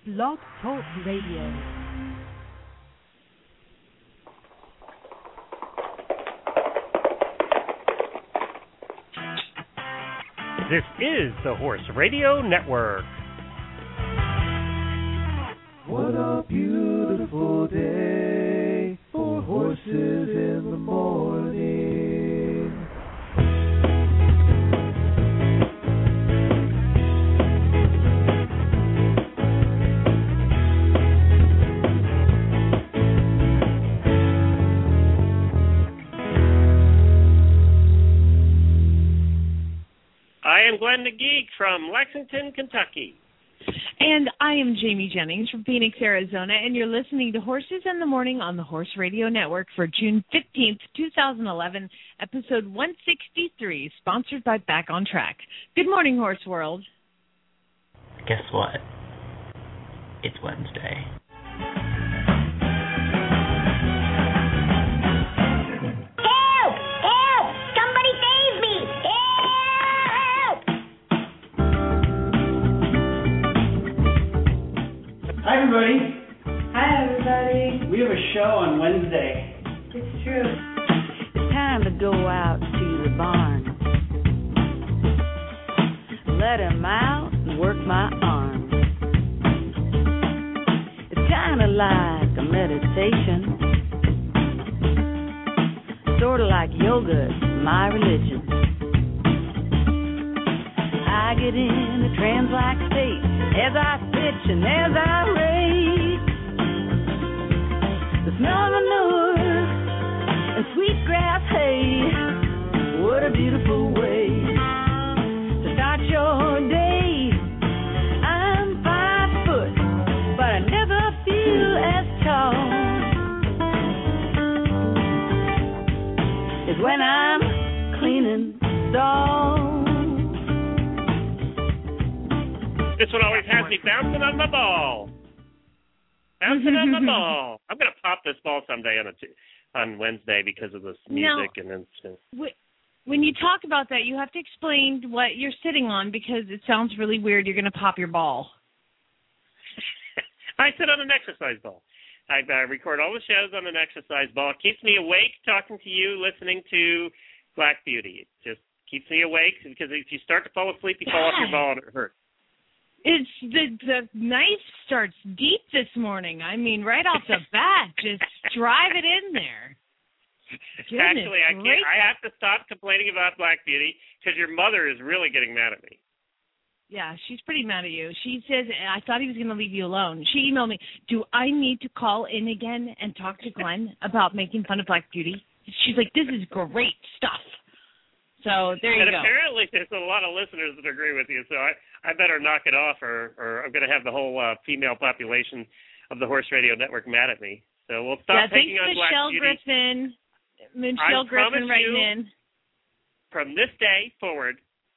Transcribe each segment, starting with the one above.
Blog Talk Radio. This is the Horse Radio Network. What a beautiful day for horses in the morning. I am Glenn the Geek from Lexington, Kentucky. And I am Jamie Jennings from Phoenix, Arizona, and you're listening to Horses in the Morning on the Horse Radio Network for June 15th, 2011, episode 163, sponsored by Back on Track. Good morning, Horse World. Guess what? It's Wednesday. Hi, everybody. Hi, everybody. We have a show on Wednesday. It's true. It's time to go out to the barn. Let him out and work my arms. It's kind of like a meditation. Sort of like yoga, my religion. I get in a trance-like state as I pitch and as I race. The smell of manure and sweet grass hay. What a beautiful way to start your day. I'm 5 foot, but I never feel as tall as when I'm cleaning stalls. This one always has me bouncing on my ball. Bouncing on my ball. I'm going to pop this ball someday on Wednesday because of this music. Now, when you talk about that, you have to explain what you're sitting on because it sounds really weird. You're going to pop your ball. I sit on an exercise ball. I record all the shows on an exercise ball. It keeps me awake talking to you, listening to Black Beauty. It just keeps me awake because if you start to fall asleep, you fall off your ball and it hurts. It's the night starts deep this morning. I mean, right off the bat, just drive it in there. Actually, I can't. I have to stop complaining about Black Beauty because your mother is really getting mad at me. Yeah, she's pretty mad at you. She says, I thought he was going to leave you alone. She emailed me, do I need to call in again and talk to Glenn about making fun of Black Beauty? She's like, this is great stuff. So there you go. And apparently there's a lot of listeners that agree with you, so I better knock it off or I'm going to have the whole female population of the Horse Radio Network mad at me. So we'll stop taking on Black Beauty. Michelle Griffin writing in. From this day forward,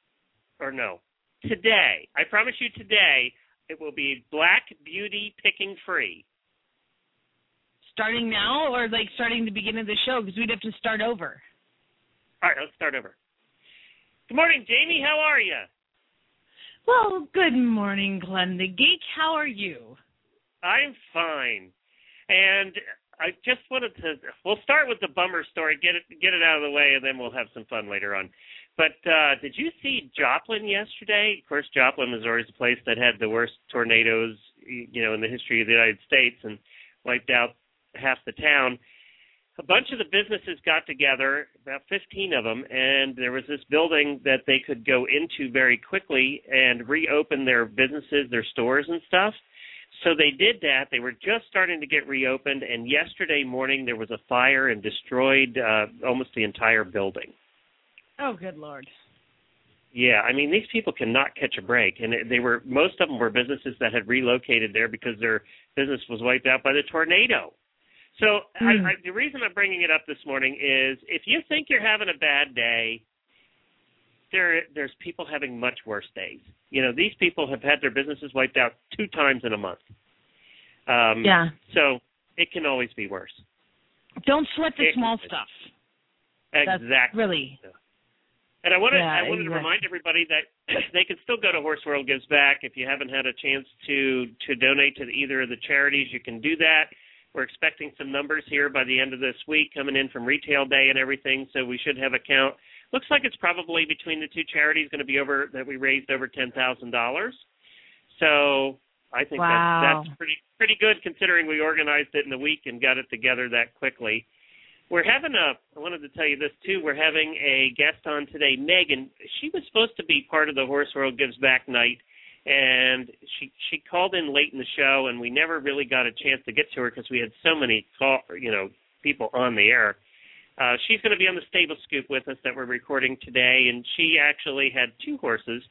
today, I promise you today, it will be Black Beauty picking free. Starting now or like starting the beginning of the show because we'd have to start over? All right, let's start over. Good morning, Jamie. How are you? Well, good morning, Glenn the Geek. How are you? I'm fine. And I just wanted to, we'll start with the bummer story, get it out of the way, and then we'll have some fun later on. But did you see Joplin yesterday? Of course, Joplin, Missouri is a place that had the worst tornadoes, in the history of the United States and wiped out half the town. A bunch of the businesses got together, about 15 of them, and there was this building that they could go into very quickly and reopen their businesses, their stores and stuff. So they did that. They were just starting to get reopened, and yesterday morning there was a fire and destroyed almost the entire building. Oh, good Lord. Yeah, I mean, these people cannot catch a break, and most of them were businesses that had relocated there because their business was wiped out by the tornado. So the reason I'm bringing it up this morning is if you think you're having a bad day, there's people having much worse days. These people have had their businesses wiped out 2 times in a month. Yeah. So it can always be worse. Don't sweat the small stuff. Exactly. That's really. And I wanted exactly. to remind everybody that they can still go to Horse World Gives Back. If you haven't had a chance to donate to either of the charities, you can do that. We're expecting some numbers here by the end of this week coming in from Retail Day and everything, so we should have a count. Looks like it's probably between the two charities going to be that we raised over $10,000. So I think that's pretty good considering we organized it in a week and got it together that quickly. We're having I wanted to tell you this too, we're having a guest on today, Megan. She was supposed to be part of the Horse World Gives Back night, and she called in late in the show, and we never really got a chance to get to her because we had so many people on the air. She's going to be on the Stable Scoop with us that we're recording today, and she actually had two horses.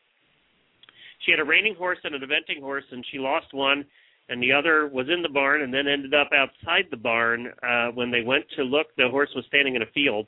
She had a reining horse and an eventing horse, and she lost one, and the other was in the barn and then ended up outside the barn. When they went to look, the horse was standing in a field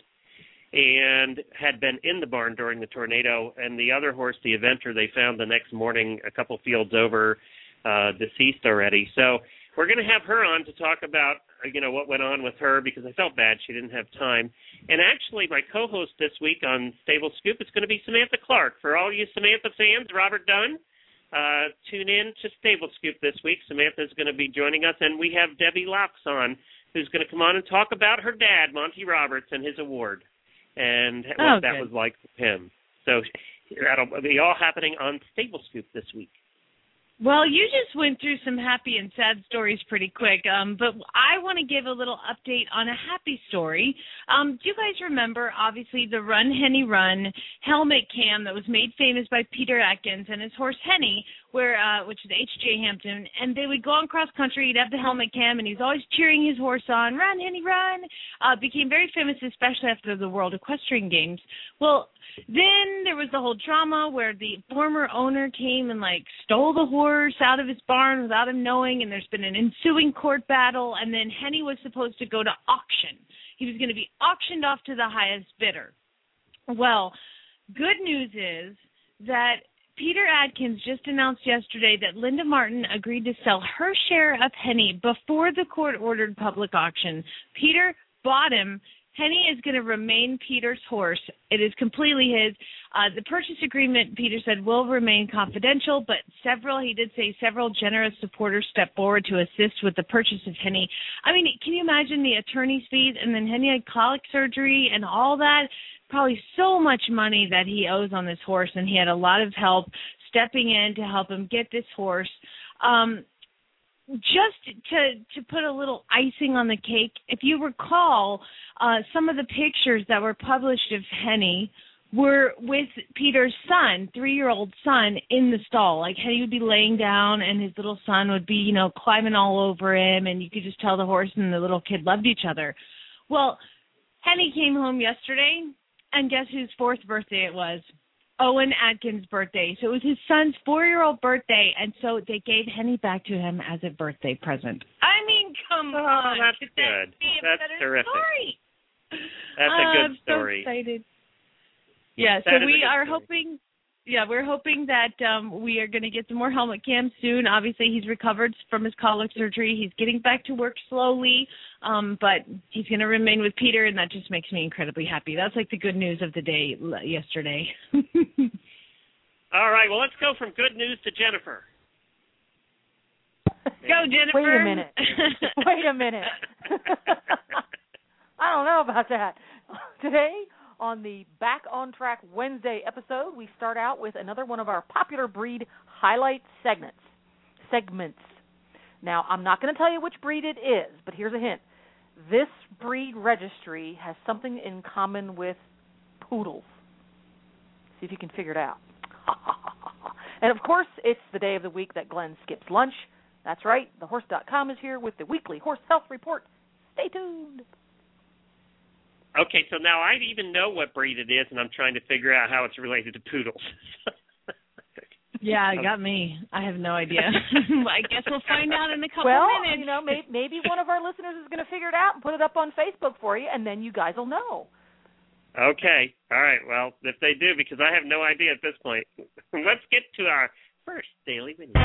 and had been in the barn during the tornado, and the other horse, the eventer, they found the next morning a couple fields over, deceased already. So we're going to have her on to talk about what went on with her, because I felt bad she didn't have time. And actually, my co-host this week on Stable Scoop is going to be Samantha Clark. For all you Samantha fans, Robert Dunn, tune in to Stable Scoop this week. Samantha's going to be joining us, and we have Debbie Locks on, who's going to come on and talk about her dad, Monty Roberts, and his award, and what that was like for him. So that'll be all happening on Stable Scoop this week. Well, you just went through some happy and sad stories pretty quick, but I want to give a little update on a happy story. Do you guys remember, obviously, the Run, Henny, Run helmet cam that was made famous by Peter Atkins and his horse Henny, which is H.J. Hampton, and they would go on cross country, he'd have the helmet cam, and he was always cheering his horse on, Run, Henny, Run. Became very famous, especially after the World Equestrian Games. Well, then there was the whole drama where the former owner came and stole the horse out of his barn without him knowing, and there's been an ensuing court battle, and then Henny was supposed to go to auction. He was going to be auctioned off to the highest bidder. Well, good news is that Peter Atkins just announced yesterday that Linda Martin agreed to sell her share of Henny before the court-ordered public auction. Peter bought him. Henny is going to remain Peter's horse. It is completely his. The purchase agreement, Peter said, will remain confidential, but he did say several generous supporters stepped forward to assist with the purchase of Henny. I mean, can you imagine the attorney's fees? And then Henny had colic surgery and all that. Probably so much money that he owes on this horse, and he had a lot of help stepping in to help him get this horse. Just to put a little icing on the cake, if you recall, some of the pictures that were published of Henny were with Peter's son, 3-year-old son, in the stall. Henny would be laying down, and his little son would be, climbing all over him, and you could just tell the horse and the little kid loved each other. Well, Henny came home yesterday, and guess whose 4th birthday it was? Owen Atkins' birthday. So it was his son's 4-year-old birthday, and so they gave Henny back to him as a birthday present. I mean, come on. That's good. That's terrific. Story? That's a good story. I'm so excited. Yeah, so we are hoping... Yeah, we're hoping that we are going to get some more helmet cams soon. Obviously, he's recovered from his colic surgery. He's getting back to work slowly, but he's going to remain with Peter, and that just makes me incredibly happy. That's the good news of the day yesterday. All right, well, let's go from good news to Jennifer. Go, Jennifer. Wait a minute. I don't know about that. Today, on the Back on Track Wednesday episode, we start out with another one of our popular breed highlight segments. Now, I'm not going to tell you which breed it is, but here's a hint. This breed registry has something in common with poodles. See if you can figure it out. And, of course, it's the day of the week that Glenn skips lunch. That's right. TheHorse.com is here with the weekly Horse Health Report. Stay tuned. Okay, so now I even know what breed it is, and I'm trying to figure out how it's related to poodles. Yeah, it got me. I have no idea. I guess we'll find out in a couple minutes. Well, maybe one of our listeners is going to figure it out and put it up on Facebook for you, and then you guys will know. Okay. All right. Well, if they do, because I have no idea at this point. Let's get to our first daily video.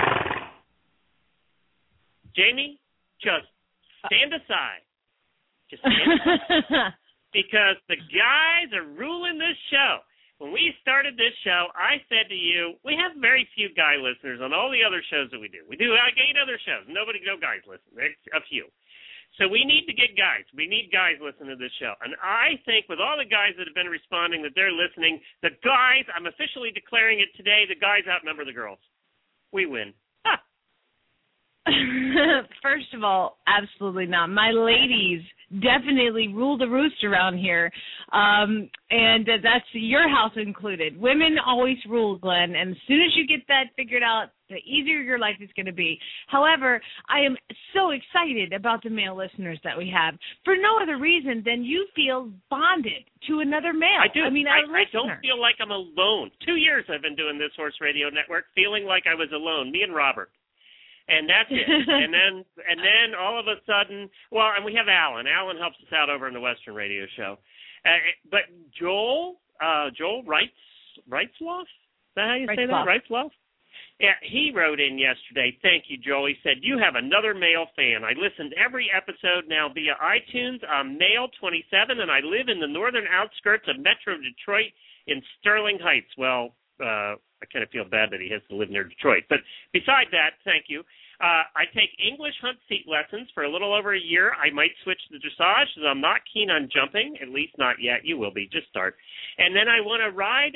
Jamie, just stand aside. Just because the guys are ruling this show. When we started this show, I said to you, we have very few guy listeners on all the other shows that we do. We do like 8 other shows. No guys listen. There's a few. So we need to get guys. We need guys listening to this show. And I think with all the guys that have been responding that they're listening, the guys, I'm officially declaring it today, the guys outnumber the girls. We win. First of all, absolutely not. My ladies definitely rule the roost around here, and that's your house included. Women always rule, Glenn, and as soon as you get that figured out, the easier your life is going to be. However, I am so excited about the male listeners that we have for no other reason than you feel bonded to another male. I do. I mean, I don't feel like I'm alone. 2 years I've been doing this Horse Radio Network, feeling like I was alone, me and Robert. And that's it. and then all of a sudden, and we have Alan. Alan helps us out over in the Western Radio Show. But Joel Reitzloff? Is that how you say that? Reitzloff? Yeah, he wrote in yesterday. Thank you, Joel. He said, you have another male fan. I listened every episode now via iTunes. I'm male, 27, and I live in the northern outskirts of Metro Detroit in Sterling Heights. Well, I kind of feel bad that he has to live near Detroit. But beside that, thank you. I take English hunt seat lessons for a little over a year. I might switch to dressage, as I'm not keen on jumping, at least not yet. You will be. Just start. And then I want to ride,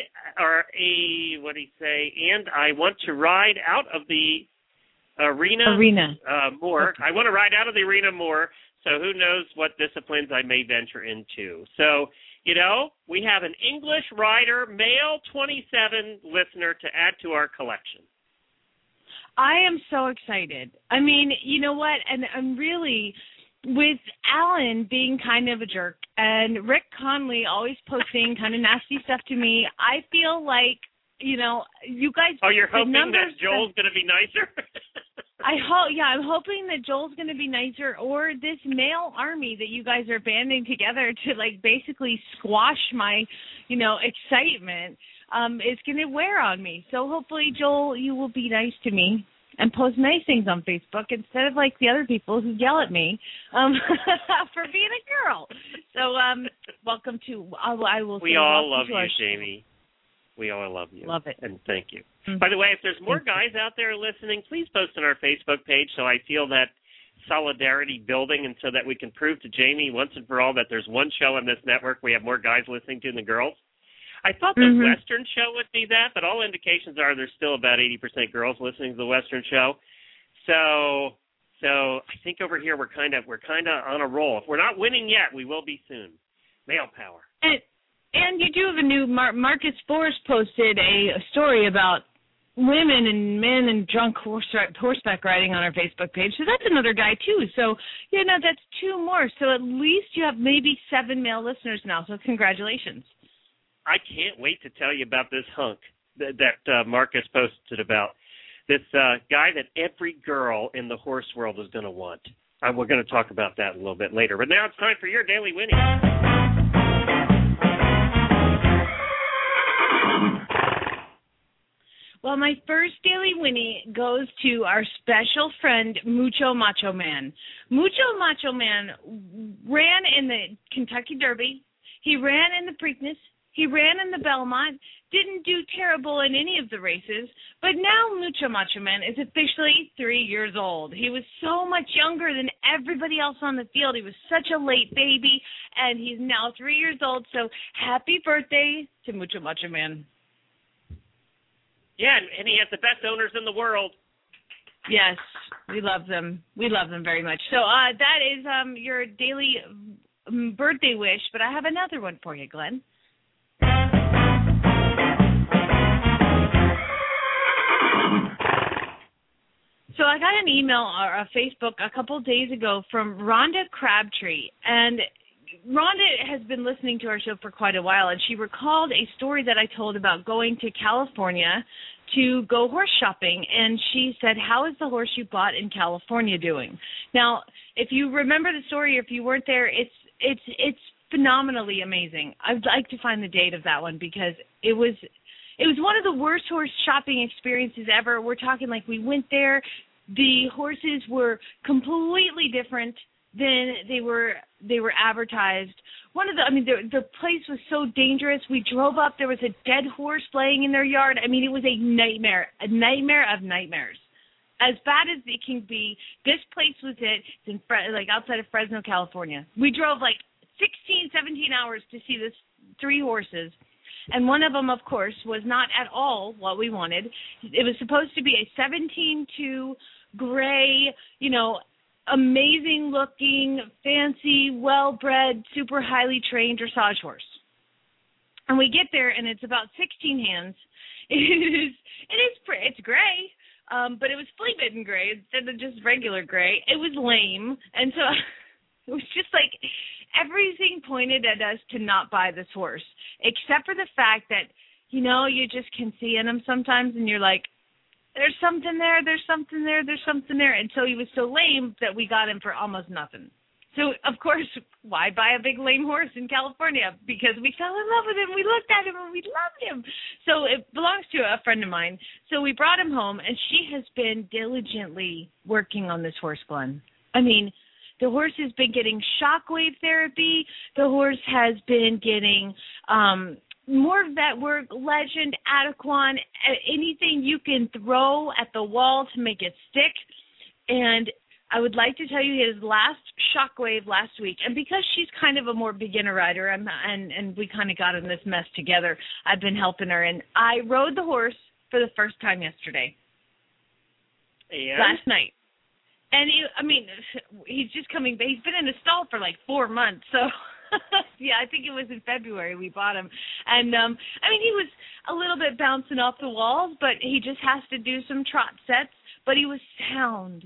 and I want to ride out of the arena more. Okay. I want to ride out of the arena more, so who knows what disciplines I may venture into. So, we have an English rider, male 27 listener to add to our collection. I am so excited. I mean, you know what? And I'm really, with Alan being kind of a jerk and Rick Conley always posting kind of nasty stuff to me, I feel like, you guys. Oh, you're hoping that Joel's going to be nicer? I'm hoping that Joel's going to be nicer, or this male army that you guys are banding together to basically squash my, excitement, is going to wear on me. So hopefully, Joel, you will be nice to me and post nice things on Facebook instead of like the other people who yell at me for being a girl. So welcome to. I will. We all love you, Jamie. We all love you. Love it. And thank you. Mm-hmm. By the way, if there's more guys out there listening, please post on our Facebook page so I feel that solidarity building and so that we can prove to Jamie once and for all that there's one show on this network we have more guys listening to than girls. I thought the Western show would be that, but all indications are there's still about 80% girls listening to the Western show. So I think over here we're kind of on a roll. If we're not winning yet, we will be soon. Male power. And you do have a new Marcus Forrest posted a story about women and men and drunk horseback riding on our Facebook page. So that's another guy, too. So, that's 2 more. So at least you have maybe 7 male listeners now. So congratulations. I can't wait to tell you about this hunk that Marcus posted about. This guy that every girl in the horse world is going to want. We're going to talk about that a little bit later. But now it's time for your Daily Winnie. Well, my first Daily Winnie goes to our special friend, Mucho Macho Man. Mucho Macho Man ran in the Kentucky Derby. He ran in the Preakness. He ran in the Belmont. Didn't do terrible in any of the races. But now Mucho Macho Man is officially 3 years old. He was so much younger than everybody else on the field. He was such a late baby, and he's now 3 years old. So happy birthday to Mucho Macho Man. Yeah, and he has the best owners in the world. Yes, we love them. We love them very much. So that is your daily birthday wish, but I have another one for you, Glenn. So I got an email or a Facebook a couple of days ago from Rhonda Crabtree, and Rhonda has been listening to our show for quite a while, and she recalled a story that I told about going to California to go horse shopping, and she said, how is the horse you bought in California doing? Now, if you remember the story, or if you weren't there, it's phenomenally amazing. I'd like to find the date of that one because it was one of the worst horse shopping experiences ever. We're talking like we went there, the horses were completely different than they were they were advertised. The place was so dangerous. We drove up. There was a dead horse laying in their yard. I mean, it was a nightmare of nightmares. As bad as it can be, this place was it. It's in outside of Fresno, California. We drove 16, 17 hours to see this 3 horses. And one of them, of course, was not at all what we wanted. It was supposed to be a 17-2 gray, amazing-looking, fancy, well-bred, super highly trained dressage horse. And we get there, and it's about 16 hands. It's gray, but it was flea-bitten gray instead of just regular gray. It was lame, and so it was just everything pointed at us to not buy this horse, except for the fact that, you just can see in him sometimes, and you're like, there's something there. And so he was so lame that we got him for almost nothing. So, of course, why buy a big lame horse in California? Because we fell in love with him. We looked at him and we loved him. So it belongs to a friend of mine. So we brought him home, and she has been diligently working on this horse, Glenn. I mean, the horse has been getting shockwave therapy. The horse has been getting more vet work, Legend, Adequan, anything you can throw at the wall to make it stick. And I would like to tell you his last shockwave last week. And because she's kind of a more beginner rider, and we kind of got in this mess together, I've been helping her. And I rode the horse for the first time yesterday. And? Last night. And he's just coming. He's been in the stall for 4 months. So, yeah, I think it was in February we bought him. And, he was a little bit bouncing off the walls, but he just has to do some trot sets. But he was sound.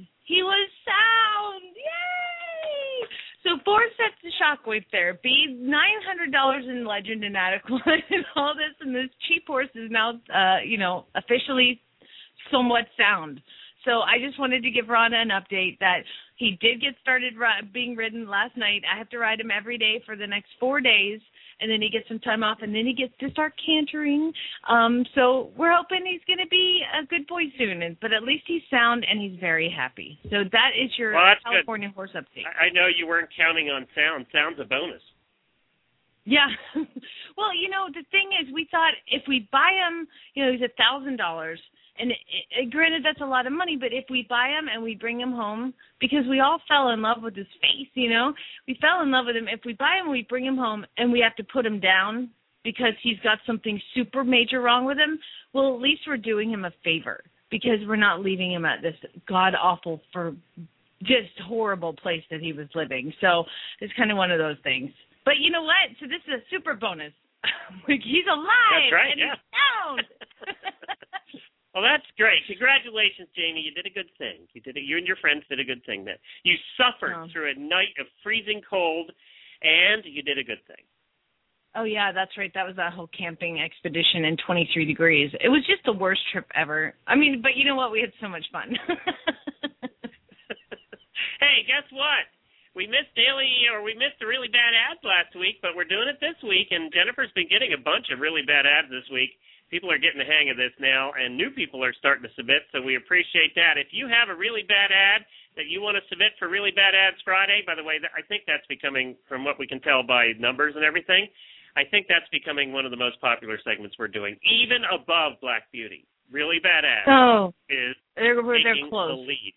Yay! So 4 sets of shockwave therapy, $900 in Legend and Adequate, and all this. And this cheap horse is now, officially somewhat sound. So I just wanted to give Rhonda an update that he did get started being ridden last night. I have to ride him every day for the next 4 days, and then he gets some time off, and then he gets to start cantering. So we're hoping he's going to be a good boy soon, but at least he's sound and he's very happy. So that is your California good. Horse update. I know you weren't counting on sound. Sound's a bonus. Yeah. Well, the thing is, we thought if we buy him, he's $1,000. And granted, that's a lot of money, but if we buy him and we bring him home, because we all fell in love with his face, we fell in love with him. If we buy him, we bring him home, and we have to put him down because he's got something super major wrong with him, well, at least we're doing him a favor because we're not leaving him at this god-awful, for just horrible place that he was living. So it's kind of one of those things. But you know what? So this is a super bonus. He's alive. That's right, and yeah. He's sound. Well, that's great. Congratulations, Jamie. You did a good thing. You and your friends did a good thing. That you suffered through a night of freezing cold, and you did a good thing. Oh, yeah, that's right. That was that whole camping expedition in 23 degrees. It was just the worst trip ever. But you know what? We had so much fun. Hey, guess what? We missed the really bad ads last week, but we're doing it this week, and Jennifer's been getting a bunch of really bad ads this week. People are getting the hang of this now, and new people are starting to submit, so we appreciate that. If you have a really bad ad that you want to submit for Really Bad Ads Friday, by the way, I think that's becoming, from what we can tell by numbers and everything, I think that's becoming one of the most popular segments we're doing, even above Black Beauty. Really Bad Ads is taking the lead.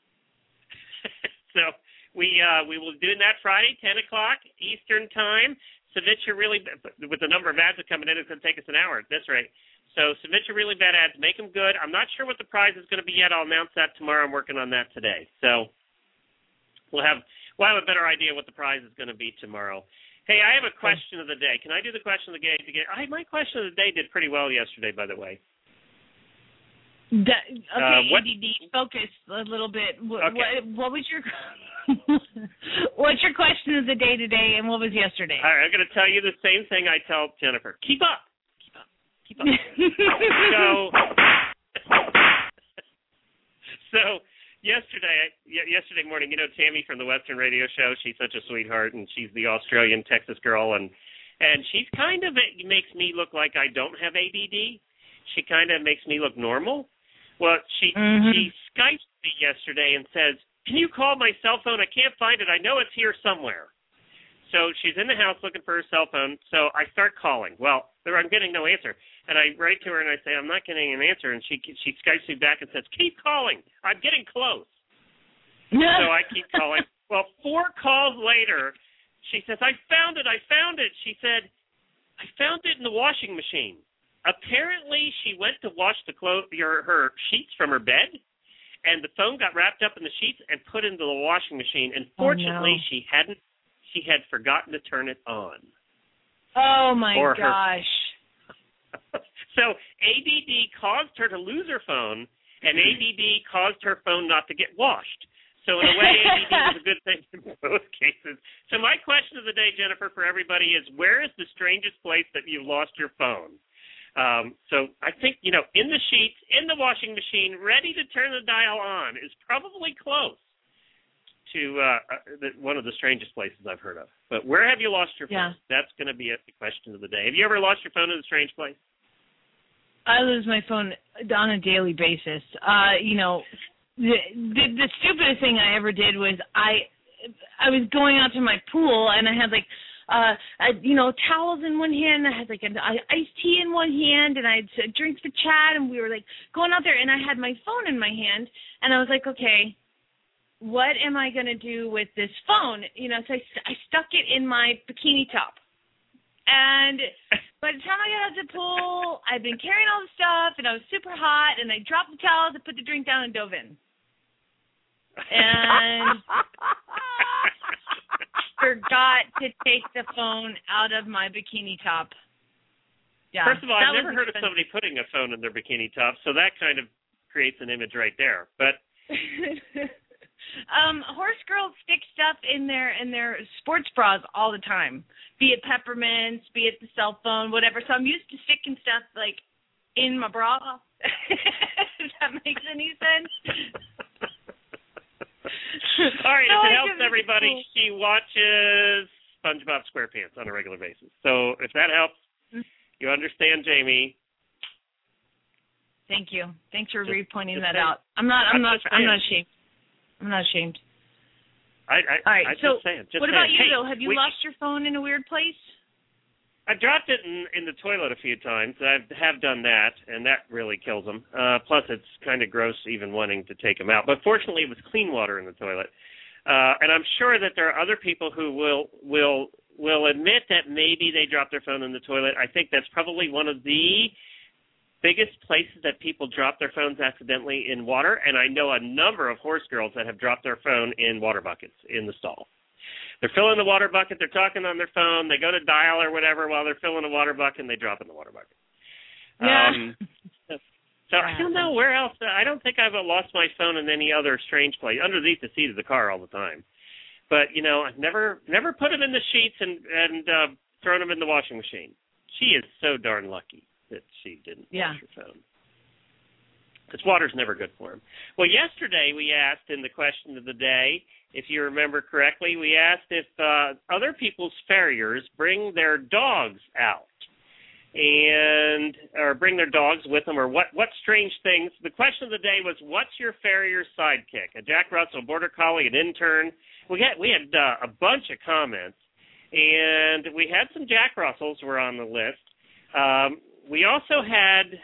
So we will do that Friday, 10 o'clock Eastern Time. Submit your with the number of ads that are coming in, it's going to take us an hour at this rate. So submit your really bad ads, make them good. I'm not sure what the prize is going to be yet. I'll announce that tomorrow. I'm working on that today. So we'll have a better idea what the prize is going to be tomorrow. Hey, I have a question of the day. Can I do the question of the day? My question of the day did pretty well yesterday, by the way. ADD, focus a little bit. What was your what's your question of the day today, and what was yesterday? All right, I'm going to tell you the same thing I tell Jennifer. Keep up. So yesterday morning, Tammy from the Western Radio Show, she's such a sweetheart, and she's the Australian Texas girl, and she's kind of makes me look like I don't have ADD. She kind of makes me look normal. Well, she Skyped me yesterday and says, "Can you call my cell phone? I can't find it. I know it's here somewhere." So she's in the house looking for her cell phone. So I start calling. Well, I'm getting no answer. And I write to her and I say, I'm not getting an answer. And she Skypes me back and says, keep calling. I'm getting close. So I keep calling. Well, 4 calls later, she says, I found it. She said, I found it in the washing machine. Apparently, she went to wash her sheets from her bed, and the phone got wrapped up in the sheets and put into the washing machine. And fortunately, she had forgotten to turn it on. Oh my gosh. So ADD caused her to lose her phone, and ADD caused her phone not to get washed. So in a way, ADD was a good thing in both cases. So my question of the day, Jennifer, for everybody is, where is the strangest place that you've lost your phone? So I think, in the sheets, in the washing machine, ready to turn the dial on is probably close to one of the strangest places I've heard of. But where have you lost your phone? Yeah. That's going to be the question of the day. Have you ever lost your phone in a strange place? I lose my phone on a daily basis. The stupidest thing I ever did was I was going out to my pool and I had towels in one hand, I had an iced tea in one hand, and I had drinks for Chad, and we were going out there, and I had my phone in my hand, and I was like, okay, what am I going to do with this phone? So I stuck it in my bikini top. And by the time I got out to the pool, I'd been carrying all the stuff, and I was super hot, and I dropped the towels and put the drink down and dove in. And forgot to take the phone out of my bikini top. Yeah. First of all, I've never heard of somebody putting a phone in their bikini top, so that kind of creates an image right there. But horse girls stick stuff in their sports bras all the time, be it peppermints, be it the cell phone, whatever. So I'm used to sticking stuff in my bra. If that makes any sense. All right, if it helps everybody, she watches SpongeBob SquarePants on a regular basis. So if that helps, you understand, Jamie. Thank you. Thanks for pointing that out. I'm not ashamed. I'm not ashamed. All right. So just saying. What about you, though? Have you lost your phone in a weird place? I dropped it in the toilet a few times. I have done that, and that really kills them. Plus, it's kind of gross even wanting to take them out. But fortunately, it was clean water in the toilet. And I'm sure that there are other people who will admit that maybe they dropped their phone in the toilet. I think that's probably one of the biggest places that people drop their phones accidentally in water. And I know a number of horse girls that have dropped their phone in water buckets in the stall. They're filling the water bucket, they're talking on their phone, they go to dial or whatever while they're filling the water bucket, and they drop in the water bucket. Yeah. So I don't know where else. I don't think I've lost my phone in any other strange place, underneath the seat of the car all the time. But, I've never put them in the sheets and thrown them in the washing machine. She is so darn lucky that she didn't wash her phone. Because water's never good for him. Well, yesterday we asked in the question of the day, if you remember correctly, we asked if other people's farriers bring their dogs out or bring their dogs with them, or what strange things. The question of the day was, what's your farrier's sidekick? A Jack Russell, Border Collie, an intern. We had a bunch of comments, and we had some Jack Russells were on the list. We also had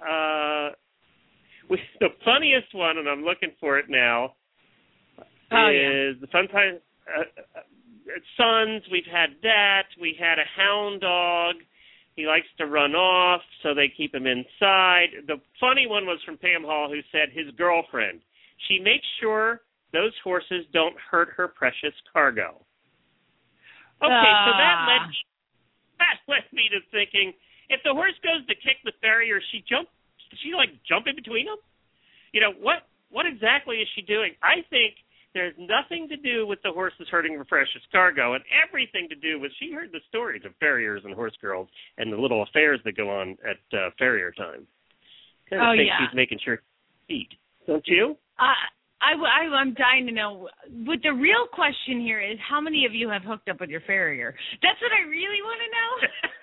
the funniest one, and I'm looking for it now, is the sometimes Sons. We've had that. We had a hound dog. He likes to run off, so they keep him inside. The funny one was from Pam Hall, who said his girlfriend. She makes sure those horses don't hurt her precious cargo. Okay, so that led me to thinking, if the horse goes to kick the farrier, does she jump in between them? What exactly is she doing? I think there's nothing to do with the horses hurting her precious cargo, and everything to do with, she heard the stories of farriers and horse girls and the little affairs that go on at farrier time. I think she's making sure she eat. Don't you? I'm dying to know. But the real question here is, how many of you have hooked up with your farrier? That's what I really want to know.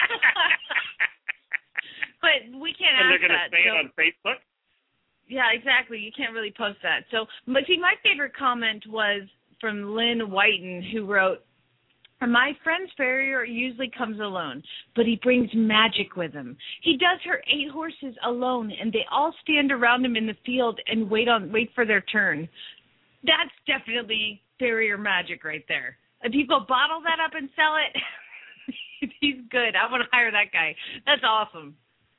But we can't ask that. And they're going to say it on Facebook? Yeah, exactly. You can't really post that. So, but see, my favorite comment was from Lynn Whiten, who wrote, My friend's farrier usually comes alone, but he brings magic with him. He does her 8 horses alone, and they all stand around him in the field and wait for their turn. That's definitely farrier magic right there. If people bottle that up and sell it, he's good. I want to hire that guy. That's awesome.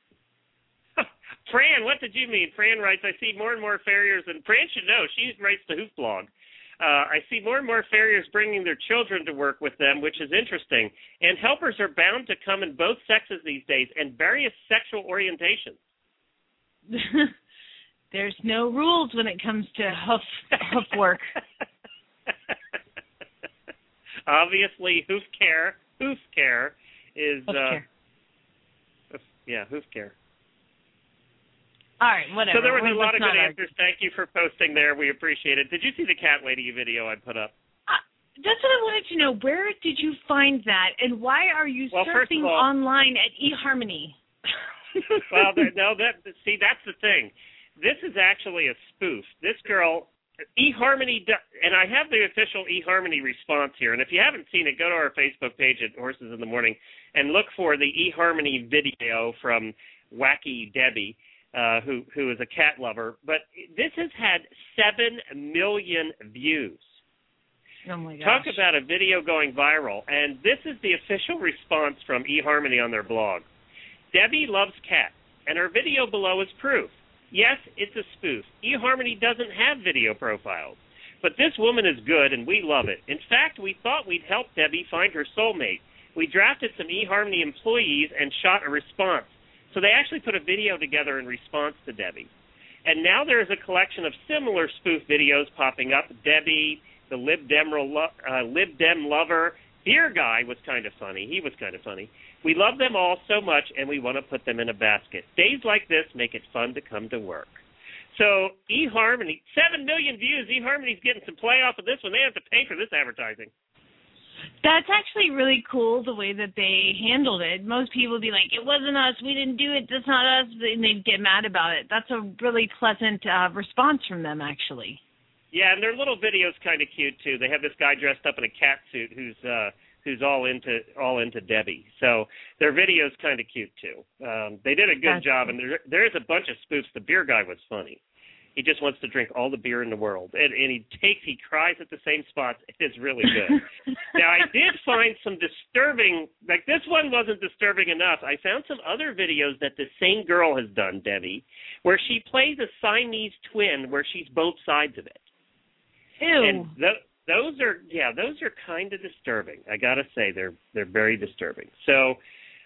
Fran, what did you mean? Fran writes, I see more and more farriers, and Fran should know. She writes the Hoof blog. I see more and more farriers bringing their children to work with them, which is interesting. And helpers are bound to come in both sexes these days and various sexual orientations. There's no rules when it comes to hoof work. Obviously, hoof care is hoof care. Hoof care. All right, whatever. So there was a lot of good answers. Thank you for posting there. We appreciate it. Did you see the cat lady video I put up? That's what I wanted to know. Where did you find that, and why are you surfing online at eHarmony? Well, that's the thing. This is actually a spoof. This girl, eHarmony, and I have the official eHarmony response here. And if you haven't seen it, go to our Facebook page at Horses in the Morning and look for the eHarmony video from Wacky Debbie. Who is a cat lover, but this has had 7 million views. Oh my gosh. Talk about a video going viral, and this is the official response from eHarmony on their blog. Debbie loves cats, and her video below is proof. Yes, it's a spoof. eHarmony doesn't have video profiles, but this woman is good, and we love it. In fact, we thought we'd help Debbie find her soulmate. We drafted some eHarmony employees and shot a response. So they actually put a video together in response to Debbie. And now there is a collection of similar spoof videos popping up. Debbie, the Lib Dem lover, Beer Guy was kind of funny. He was kind of funny. We love them all so much, and we want to put them in a basket. Days like this make it fun to come to work. So eHarmony, 7 million views. eHarmony's getting some play off of this one. They have to pay for this advertising. That's actually really cool the way that they handled it. Most people would be like, it wasn't us, we didn't do it, that's not us, and they'd get mad about it. That's a really pleasant response from them, actually. Yeah, and their little video's kind of cute, too. They have this guy dressed up in a cat suit who's all into Debbie. So their video's kind of cute, too. They did a good job, and there is a bunch of spoofs. The Beer Guy was funny. He just wants to drink all the beer in the world. And he cries at the same spots. It is really good. Now, I did find some disturbing, like this one wasn't disturbing enough. I found some other videos that the same girl has done, Debbie, where she plays a Siamese twin where she's both sides of it. Ew. And those are kind of disturbing. I got to say, they're very disturbing. So,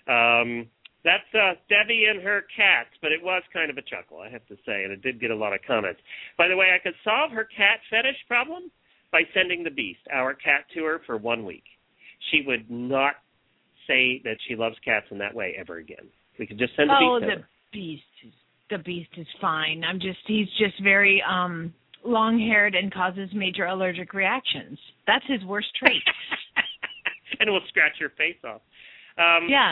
that's Debbie and her cats, but it was kind of a chuckle, I have to say, and it did get a lot of comments. By the way, I could solve her cat fetish problem by sending the Beast, our cat, to her for 1 week. She would not say that she loves cats in that way ever again. We could just send the Beast to her. The Beast is fine. He's just very long-haired and causes major allergic reactions. That's his worst trait. And it will scratch your face off. Yeah.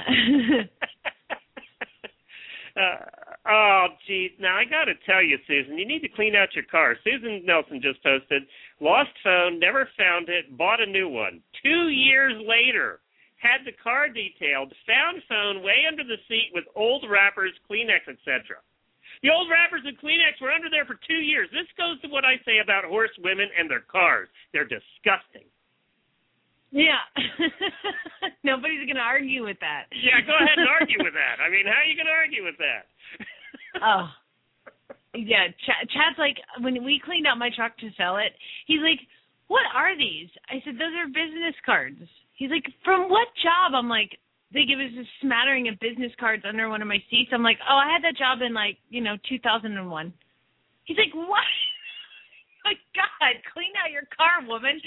Oh, geez. Now, I got to tell you, Susan, you need to clean out your car. Susan Nelson just posted, lost phone, never found it, bought a new one. 2 years later, had the car detailed, found phone way under the seat with old wrappers, Kleenex, etc. The old wrappers and Kleenex were under there for 2 years. This goes to what I say about horse women and their cars. They're disgusting. Yeah. Nobody's going to argue with that. Yeah, go ahead and argue with that. I mean, how are you going to argue with that? Oh. Yeah, Chad's like, when we cleaned out my truck to sell it, he's like, what are these? I said, those are business cards. He's like, from what job? I'm like, they give us a smattering of business cards under one of my seats. I'm like, oh, I had that job in 2001. He's like, what? My God, clean out your car, woman.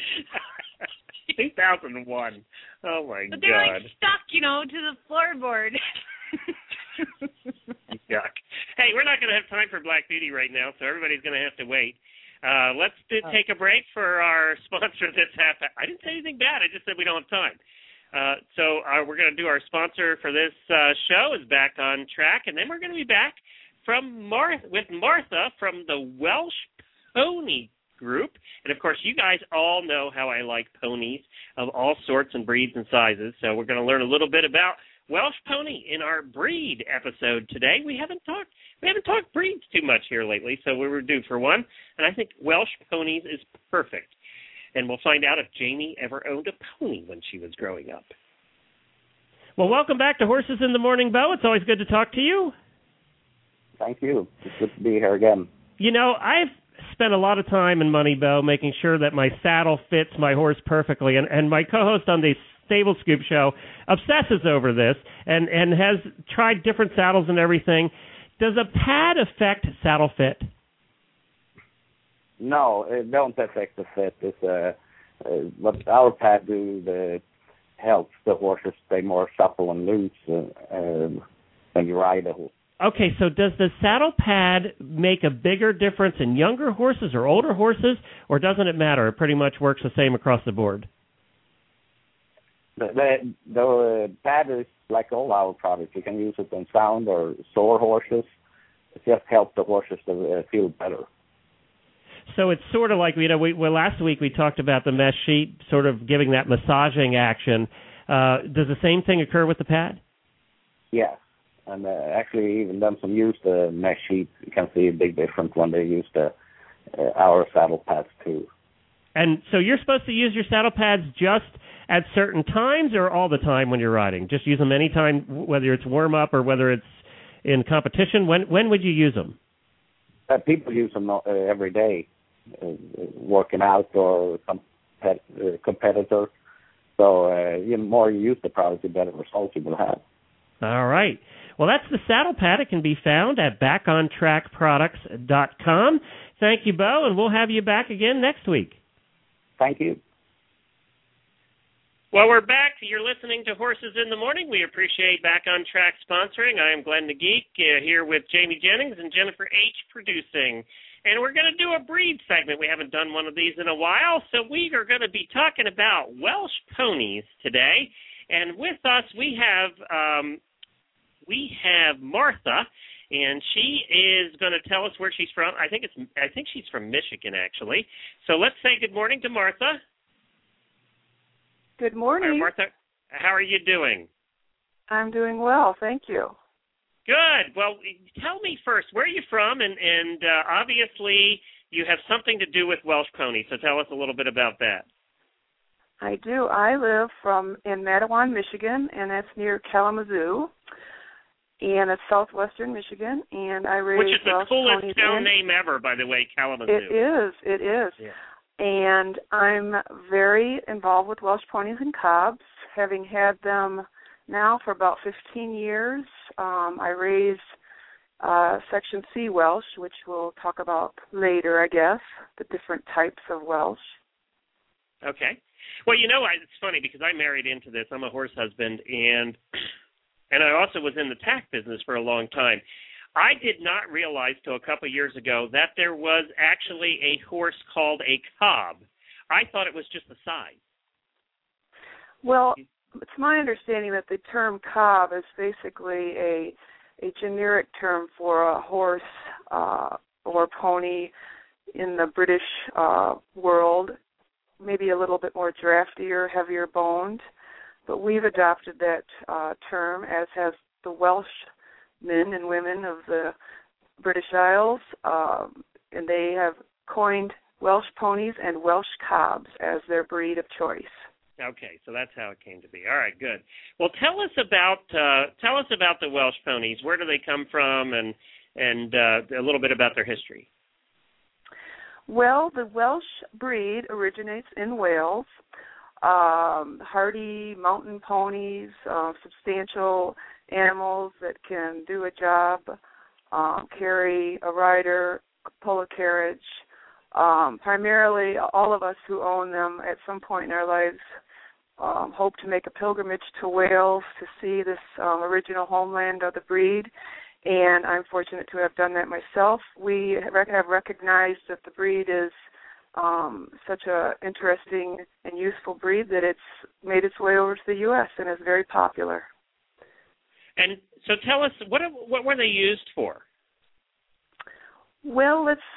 2001. Oh, my God. But they're like stuck, to the floorboard. Yuck. Hey, we're not going to have time for Black Beauty right now, so everybody's going to have to wait. Let's take a break for our sponsor this half. I didn't say anything bad. I just said we don't have time. So we're going to do our sponsor for this show is back on track, and then we're going to be back with Martha from the Welsh Pony group. And, of course, you guys all know how I like ponies of all sorts and breeds and sizes. So we're going to learn a little bit about Welsh Pony in our breed episode today. We haven't talked breeds too much here lately, so we were due for one. And I think Welsh Ponies is perfect. And we'll find out if Jamie ever owned a pony when she was growing up. Well, welcome back to Horses in the Morning, Bo. It's always good to talk to you. Thank you. It's good to be here again. You know, I've spent a lot of time and money, Bo, making sure that my saddle fits my horse perfectly. And my co-host on the Stable Scoop show obsesses over this and has tried different saddles and everything. Does a pad affect saddle fit? No, it don't affect the fit. It's what our pad do helps the horses stay more supple and loose when you ride a horse. Okay, so does the saddle pad make a bigger difference in younger horses or older horses, or doesn't it matter? It pretty much works the same across the board. The pad is like all our products. You can use it on sound or sore horses. It just helps the horses to feel better. So it's sort of like, last week we talked about the mesh sheet sort of giving that massaging action. Does the same thing occur with the pad? Yes. And actually, even them some use the mesh sheet, you can see a big difference when they use our saddle pads too. And so you're supposed to use your saddle pads just at certain times or all the time when you're riding? Just use them anytime, whether it's warm-up or whether it's in competition? When would you use them? People use them every day, working out or competitor. So the more you use the product, the better results you will have. All right. Well, that's the saddle pad. It can be found at backontrackproducts.com. Thank you, Bo, and we'll have you back again next week. Thank you. Well, we're back. You're listening to Horses in the Morning. We appreciate Back on Track sponsoring. I am Glenn the Geek here with Jamie Jennings and Jennifer H. producing. And we're going to do a breed segment. We haven't done one of these in a while, so we are going to be talking about Welsh ponies today. And with us, we have Martha, and she is going to tell us where she's from. I think she's from Michigan, actually. So let's say good morning to Martha. Good morning. Hi, Martha. How are you doing? I'm doing well, thank you. Good. Well, tell me first, where are you from? And obviously you have something to do with Welsh ponies, so tell us a little bit about that. I do. I live in Mattawan, Michigan, and that's near Kalamazoo, and it's southwestern Michigan, and I raise Welsh ponies. Which is the coolest town in. Name ever, by the way, Kalamazoo. It is. Yeah. And I'm very involved with Welsh ponies and cobs, having had them now for about 15 years. I raise Section C Welsh, which we'll talk about later, I guess, the different types of Welsh. Okay. Well, it's funny because I married into this. I'm a horse husband, and I also was in the tack business for a long time. I did not realize till a couple of years ago that there was actually a horse called a cob. I thought it was just a size. Well, it's my understanding that the term cob is basically a generic term for a horse or pony in the British world, maybe a little bit more draftier, heavier boned. But we've adopted that term, as has the Welsh men and women of the British Isles, and they have coined Welsh ponies and Welsh cobs as their breed of choice. Okay, so that's how it came to be. All right, good. Well, tell us about the Welsh ponies. Where do they come from, and a little bit about their history. Well, the Welsh breed originates in Wales. Hardy mountain ponies, substantial animals that can do a job, carry a rider, pull a carriage. Primarily, all of us who own them at some point in our lives hope to make a pilgrimage to Wales to see this original homeland of the breed, and I'm fortunate to have done that myself. We have recognized that the breed is such an interesting and useful breed that it's made its way over to the U.S. and is very popular. And so tell us, what were they used for? Well, let's see.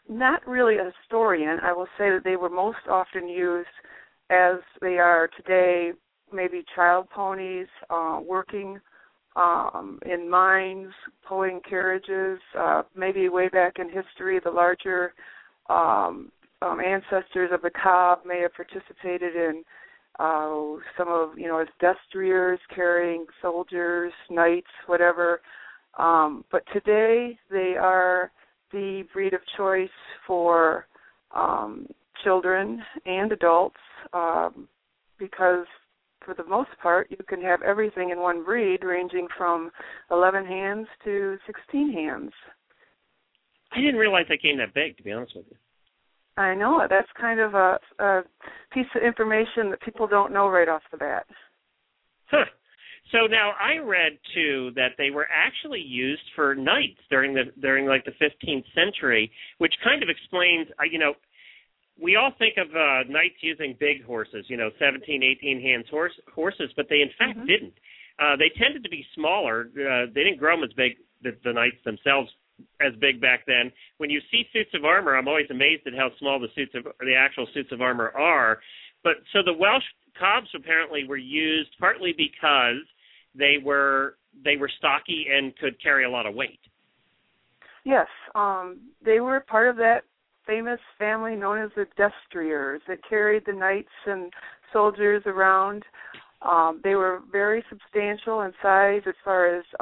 not really a historian. I will say that they were most often used, as they are today, maybe child ponies, working in mines, pulling carriages. Maybe way back in history, the larger ancestors of the cob may have participated in some of, as destriers, carrying soldiers, knights, whatever. But today they are the breed of choice for children and adults because for the most part you can have everything in one breed, ranging from 11 hands to 16 hands. I didn't realize they came that big, to be honest with you. I know it. That's kind of a piece of information that people don't know right off the bat. Huh. So now I read too that they were actually used for knights during like the 15th century, which kind of explains. We all think of knights using big horses, 17, 18 hands horses, but they in fact didn't. They tended to be smaller. They didn't grow them as big, the knights themselves, as big back then. When you see suits of armor, I'm always amazed at how small the actual suits of armor are. But so the Welsh cobs apparently were used partly because they were stocky and could carry a lot of weight. Yes, they were part of that famous family known as the destriers that carried the knights and soldiers around. They were very substantial in size as far as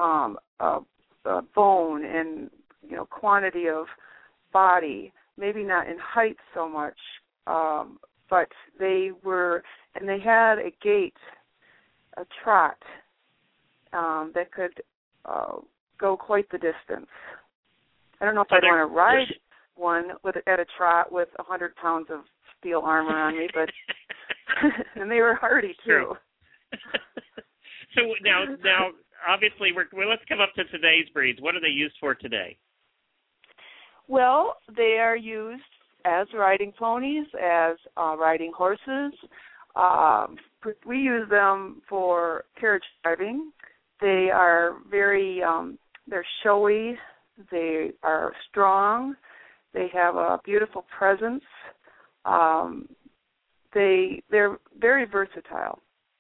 bone and quantity of body. Maybe not in height so much, but they were, and they had a gait, a trot that could go quite the distance. I don't know if I'd want to ride one at a trot with 100 pounds of steel armor on me, but and they were hardy too. So now, obviously, let's come up to today's breeds. What are they used for today? Well, they are used as riding ponies, as riding horses. We use them for carriage driving. They are very, they're showy. They are strong. They have a beautiful presence. They're very versatile.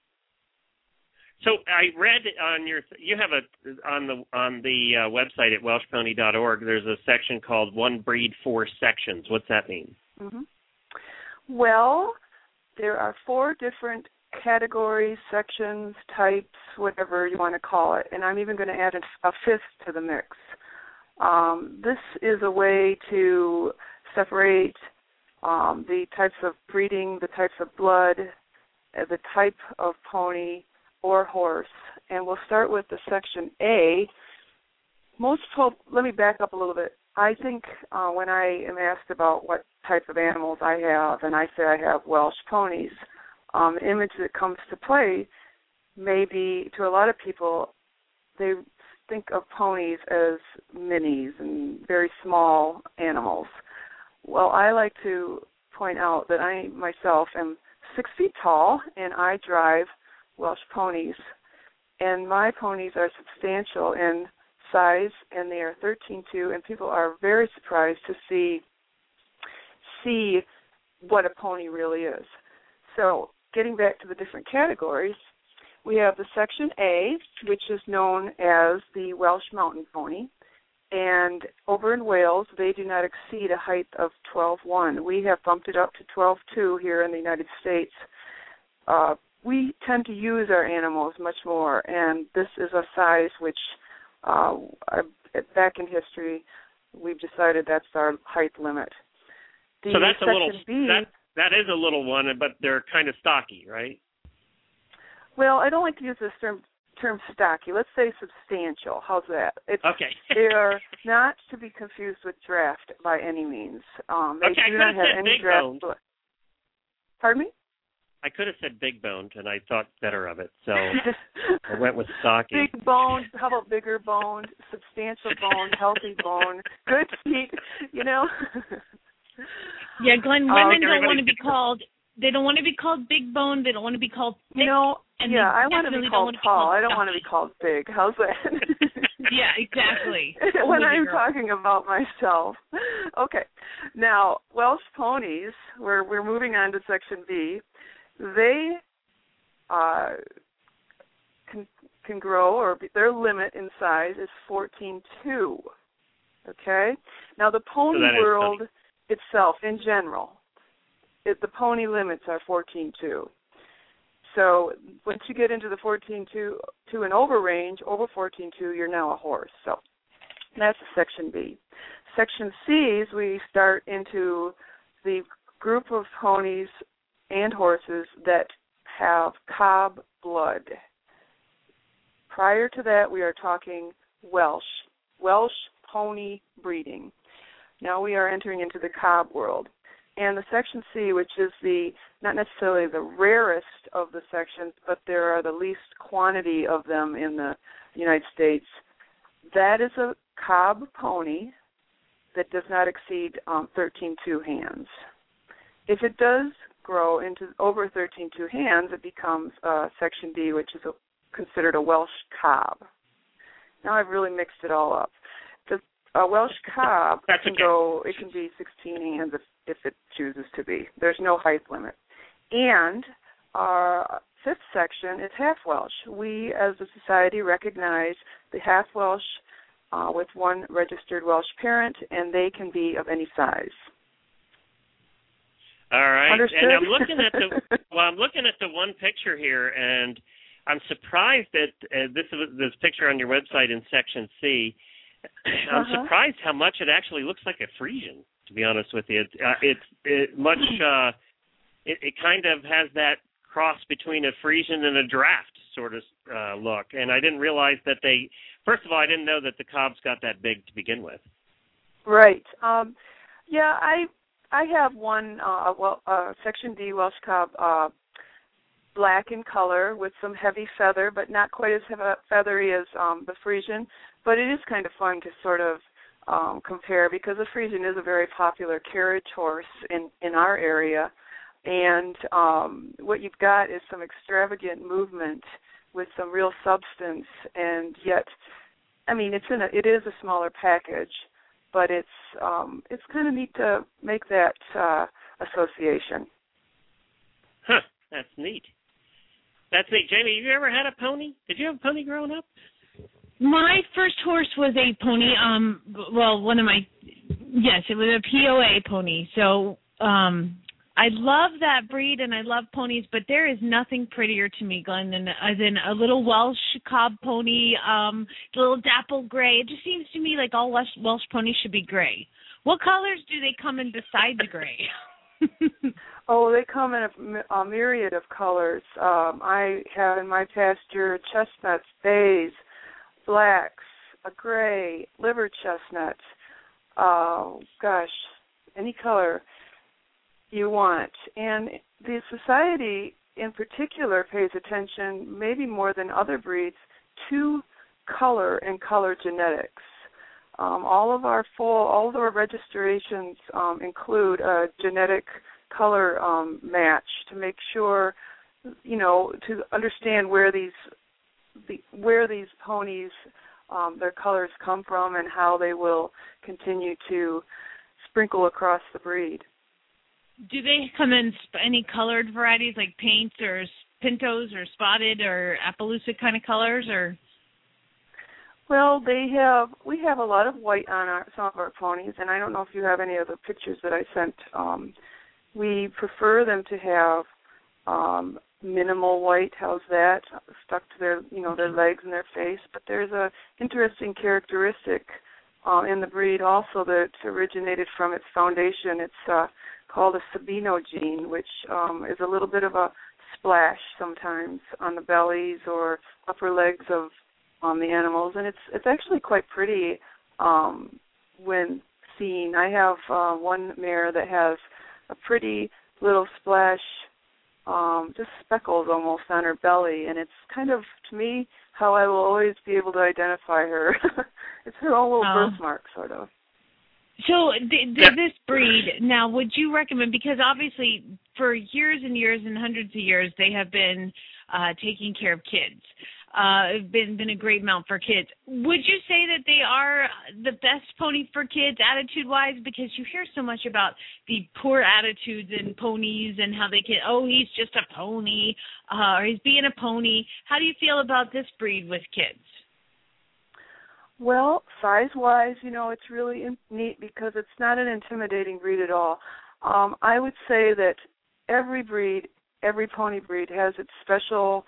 So I read on you have on the website at welshpony.org. There's a section called One Breed, 4 Sections. What's that mean? Mm-hmm. Well, there are 4 different categories, sections, types, whatever you want to call it, and I'm even going to add a 5th to the mix. This is a way to separate the types of breeding, the types of blood, the type of pony or horse, and we'll start with the section A. Let me back up a little bit. I think when I am asked about what type of animals I have, and I say I have Welsh ponies, the image that comes to play may be, to a lot of people, they think of ponies as minis and very small animals. Well, I like to point out that I myself am 6 feet tall, and I drive Welsh ponies, and my ponies are substantial in size, and they are 13.2, and people are very surprised to see what a pony really is. So getting back to the different categories, we have the section A, which is known as the Welsh Mountain Pony, and over in Wales, they do not exceed a height of 12.1. We have bumped it up to 12.2 here in the United States. We tend to use our animals much more, and this is a size which, back in history, we've decided that's our height limit. So that's a little. That is a little one, but they're kind of stocky, right? Well, I don't like to use this term stocky. Let's say substantial. How's that? Okay. They are not to be confused with draft by any means. They do not have any draft. Pardon me? I could have said big boned, and I thought better of it, so I went with stocky. Big boned. How about bigger boned? Substantial boned, healthy bone, good feet. Yeah, Glenn. Women don't want to be called. They don't want to be called big boned. They don't want to be called thick. I want to be called tall. I don't want to be called big. How's that? Yeah, exactly. when I'm talking about myself. Okay. Now, Welsh ponies, we're moving on to Section B. They can grow, or their limit in size is 14.2. Okay? Now, the pony world itself, in general, the pony limits are 14.2. So once you get into the 14.2 and over range, over 14.2, you're now a horse. So that's Section B. Section C is we start into the group of ponies and horses that have cob blood. Prior to that, we are talking Welsh pony breeding. Now we are entering into the cob world. And the Section C, which is not necessarily the rarest of the sections, but there are the least quantity of them in the United States, that is a cob pony that does not exceed 13.2 hands. If it does grow into over 13.2 hands, it becomes Section D, which is considered a Welsh cob. Now I've really mixed it all up. A Welsh cob can go, it can be 16 hands if it chooses to be. There's no height limit. And our fifth section is half Welsh. We, as a society, recognize the half Welsh with one registered Welsh parent, and they can be of any size. All right. Understood? And I'm looking at the one picture here, and I'm surprised that this picture on your website in Section C. I'm surprised how much it actually looks like a Friesian, to be honest with you. It kind of has that cross between a Friesian and a draft sort of look. And I didn't realize that first of all, I didn't know that the cobs got that big to begin with. Right. Yeah, I have one, Section D Welsh cob, black in color with some heavy feather, but not quite as feathery as the Friesian. But it is kind of fun to sort of compare, because the Friesian is a very popular carriage horse in our area. And what you've got is some extravagant movement with some real substance, and yet, I mean, it is a smaller package, but it's kind of neat to make that association. Huh, that's neat. That's neat. Jamie, have you ever had a pony? Did you have a pony growing up? My first horse was a pony. It was a POA pony. So I love that breed and I love ponies, but there is nothing prettier to me, Glenn, than a little Welsh cob pony, little dapple gray. It just seems to me like all Welsh ponies should be gray. What colors do they come in beside the gray? Oh, they come in a myriad of colors. I have in my pasture chestnuts, bays, blacks, a gray, liver chestnut. Any color you want. And the society in particular pays attention, maybe more than other breeds, to color and color genetics. All of our registrations include a genetic color match to make sure, to understand where these ponies, their colors come from and how they will continue to sprinkle across the breed. Do they come in any colored varieties like paints or pintos or spotted or Appaloosa kind of colors, or? Well, we have a lot of white on some of our ponies, and I don't know if you have any of the pictures that I sent. We prefer them to have minimal white. How's that? Stuck to their legs and their face. But there's a interesting characteristic in the breed also that originated from its foundation. It's called a Sabino gene, which is a little bit of a splash sometimes on the bellies or upper legs of the animals, and it's actually quite pretty when seen. I have one mare that has a pretty little splash, just speckles almost on her belly, and it's kind of, to me, how I will always be able to identify her. It's her own little birthmark, sort of. So this breed, now, would you recommend, because obviously for years and years and hundreds of years they have been taking care of kids. been a great mount for kids. Would you say that they are the best pony for kids, attitude-wise? Because you hear so much about the poor attitudes in ponies and how they can, he's just a pony, or he's being a pony. How do you feel about this breed with kids? Well, size-wise, it's really neat because it's not an intimidating breed at all. I would say that every pony breed has its special,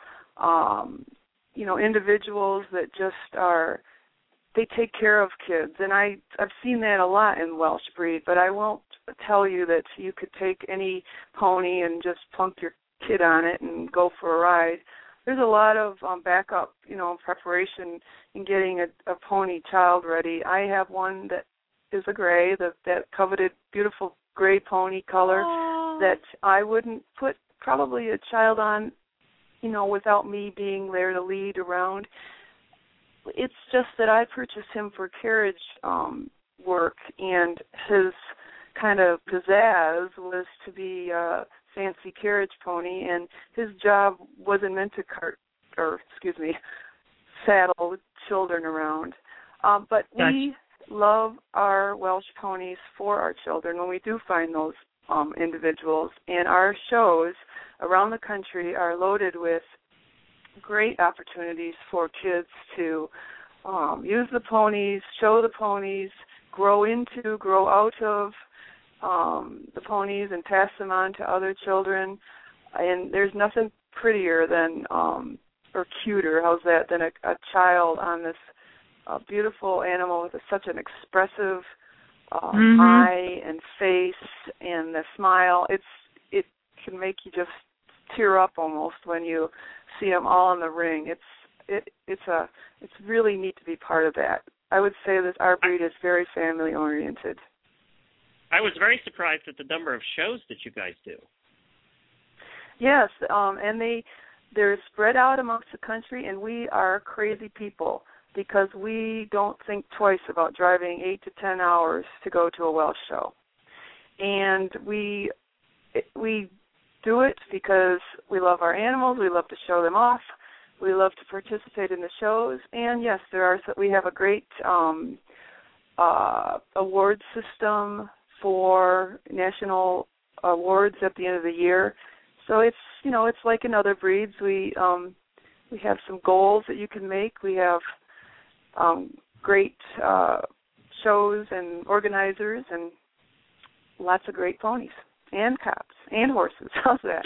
individuals that just they take care of kids. And I've seen that a lot in Welsh breed, but I won't tell you that you could take any pony and just plunk your kid on it and go for a ride. There's a lot of backup, preparation in getting a pony child ready. I have one that is a gray, that coveted beautiful gray pony color that I wouldn't put probably a child on, without me being there to lead around. It's just that I purchased him for carriage work, and his kind of pizzazz was to be a fancy carriage pony, and his job wasn't meant to saddle children around. But we love our Welsh ponies for our children when we do find those individuals, and our shows around the country are loaded with great opportunities for kids to use the ponies, show the ponies, grow out of the ponies and pass them on to other children. And there's nothing prettier than, or cuter, than a child on this beautiful animal with such an expressive eye and face and the smile. It can make you just tear up almost when you see them all in the ring. It's really neat to be part of that. I would say that our breed is very family oriented. I was very surprised at the number of shows that you guys do. Yes, and they're spread out amongst the country, and we are crazy people because we don't think twice about driving 8 to 10 hours to go to a Welsh show. And we do it because we love our animals, we love to show them off, we love to participate in the shows, and yes, we have a great award system for national awards at the end of the year. So it's like in other breeds. We have some goals that you can make. We have great shows and organizers and lots of great ponies and cops and horses. How's that?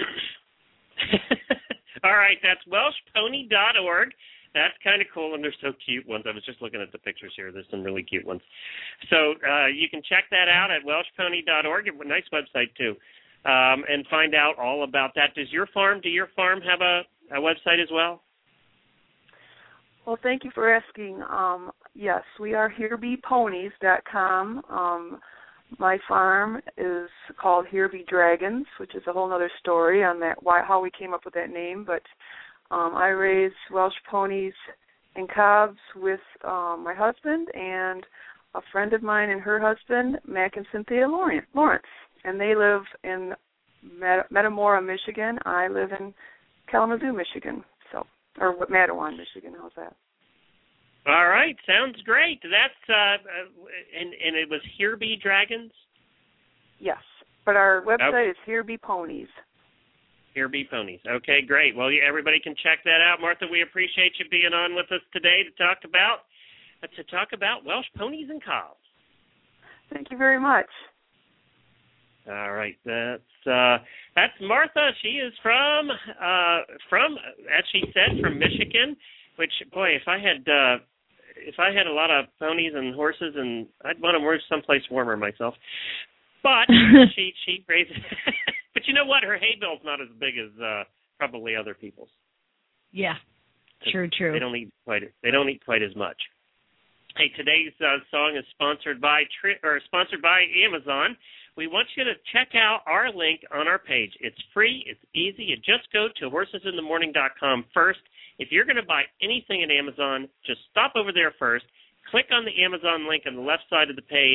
All right, that's welshpony.org. That's kind of cool, and they're so cute ones. I was just looking at the pictures here. There's some really cute ones. So you can check that out at welshpony.org. It's a nice website, too, and find out all about that. Do your farm have a website as well? Well, thank you for asking. Yes, we are HereBePonies.com. My farm is called Here Be Dragons, which is a whole other story on that, how we came up with that name. But I raise Welsh ponies and cobs with my husband and a friend of mine and her husband, Mac and Cynthia Lawrence. And they live in Metamora, Michigan. I live in Kalamazoo, Michigan. Or Mattawan, Michigan. How's that? All right, sounds great. That's and it was Here Be Dragons? Yes, but our website is Here Be Ponies. Here Be Ponies. Okay, great. Well, everybody can check that out. Martha, we appreciate you being on with us today to talk about Welsh ponies and cobs. Thank you very much. All right, that's Martha. She is from as she said, from Michigan. Which, boy, if I had a lot of ponies and horses, and I'd want to move someplace warmer myself. But she raises. But you know what? Her hay bale's not as big as probably other people's. Yeah, true. They don't eat quite as much. Hey, today's song is sponsored by Amazon. We want you to check out our link on our page. It's free. It's easy. You just go to horsesinthemorning.com first. If you're going to buy anything at Amazon, just stop over there first, click on the Amazon link on the left side of the page,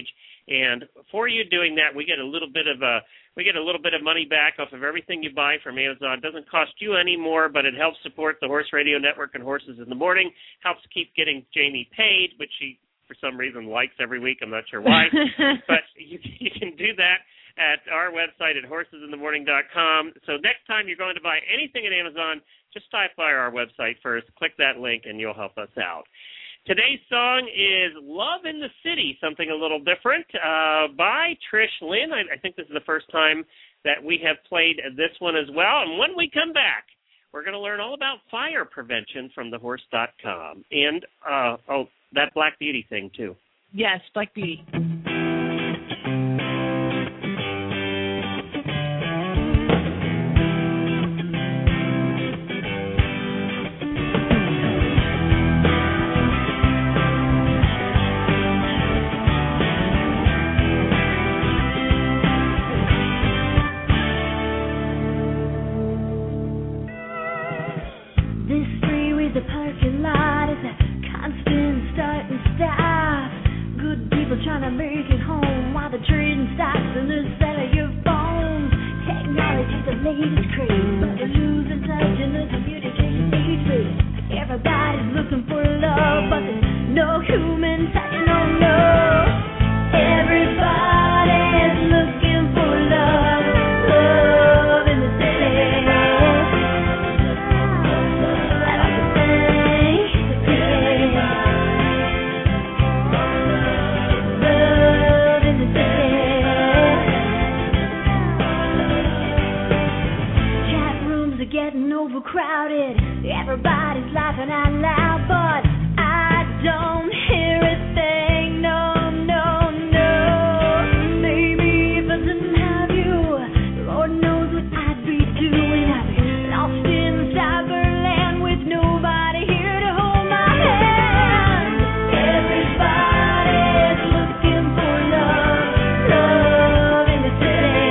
And for you doing that, we get a little bit of money back off of everything you buy from Amazon. It doesn't cost you any more, but it helps support the Horse Radio Network and Horses in the Morning. Helps keep getting Jamie paid, which she for some reason likes every week. I'm not sure why, but you can do that at our website at horsesinthemorning.com. So next time you're going to buy anything at Amazon, just stop by our website first, click that link, and you'll help us out. Today's song is Love in the City, something a little different, by Trish Lynn. I think this is the first time that we have played this one as well. And when we come back, we're going to learn all about fire prevention from thehorse.com. And, that Black Beauty thing, too. Yes, Black Beauty. Trying to make it home while the trading stops and the sell of your phones. Technology's the latest craze, but we're losing touch in the communication age. Everybody's looking for love, but there's no human touch, no. Everybody's looking for love, love in the city. I like to think it's a pity. Getting overcrowded, everybody's laughing out loud, but I don't hear a thing, no. Maybe if I didn't have you, Lord knows what I'd be doing. I'd be lost in cyberland with nobody here to hold my hand. Everybody's looking for love, love in the city.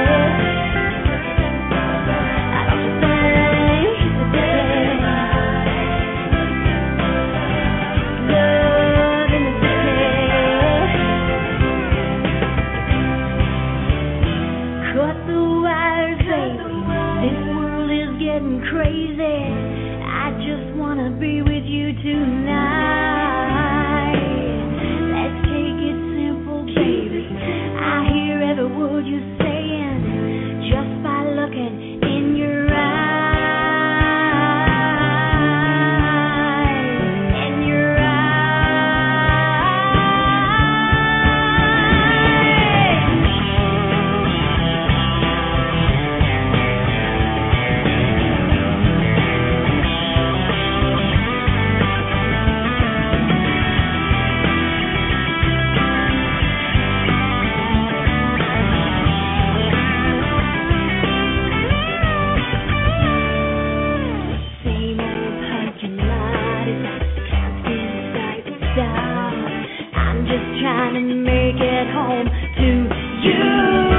Crazy, I just wanna be with you tonight. Let's take it simple, baby. I hear every word you're saying just by looking in your eyes. In your trying to make it home to you.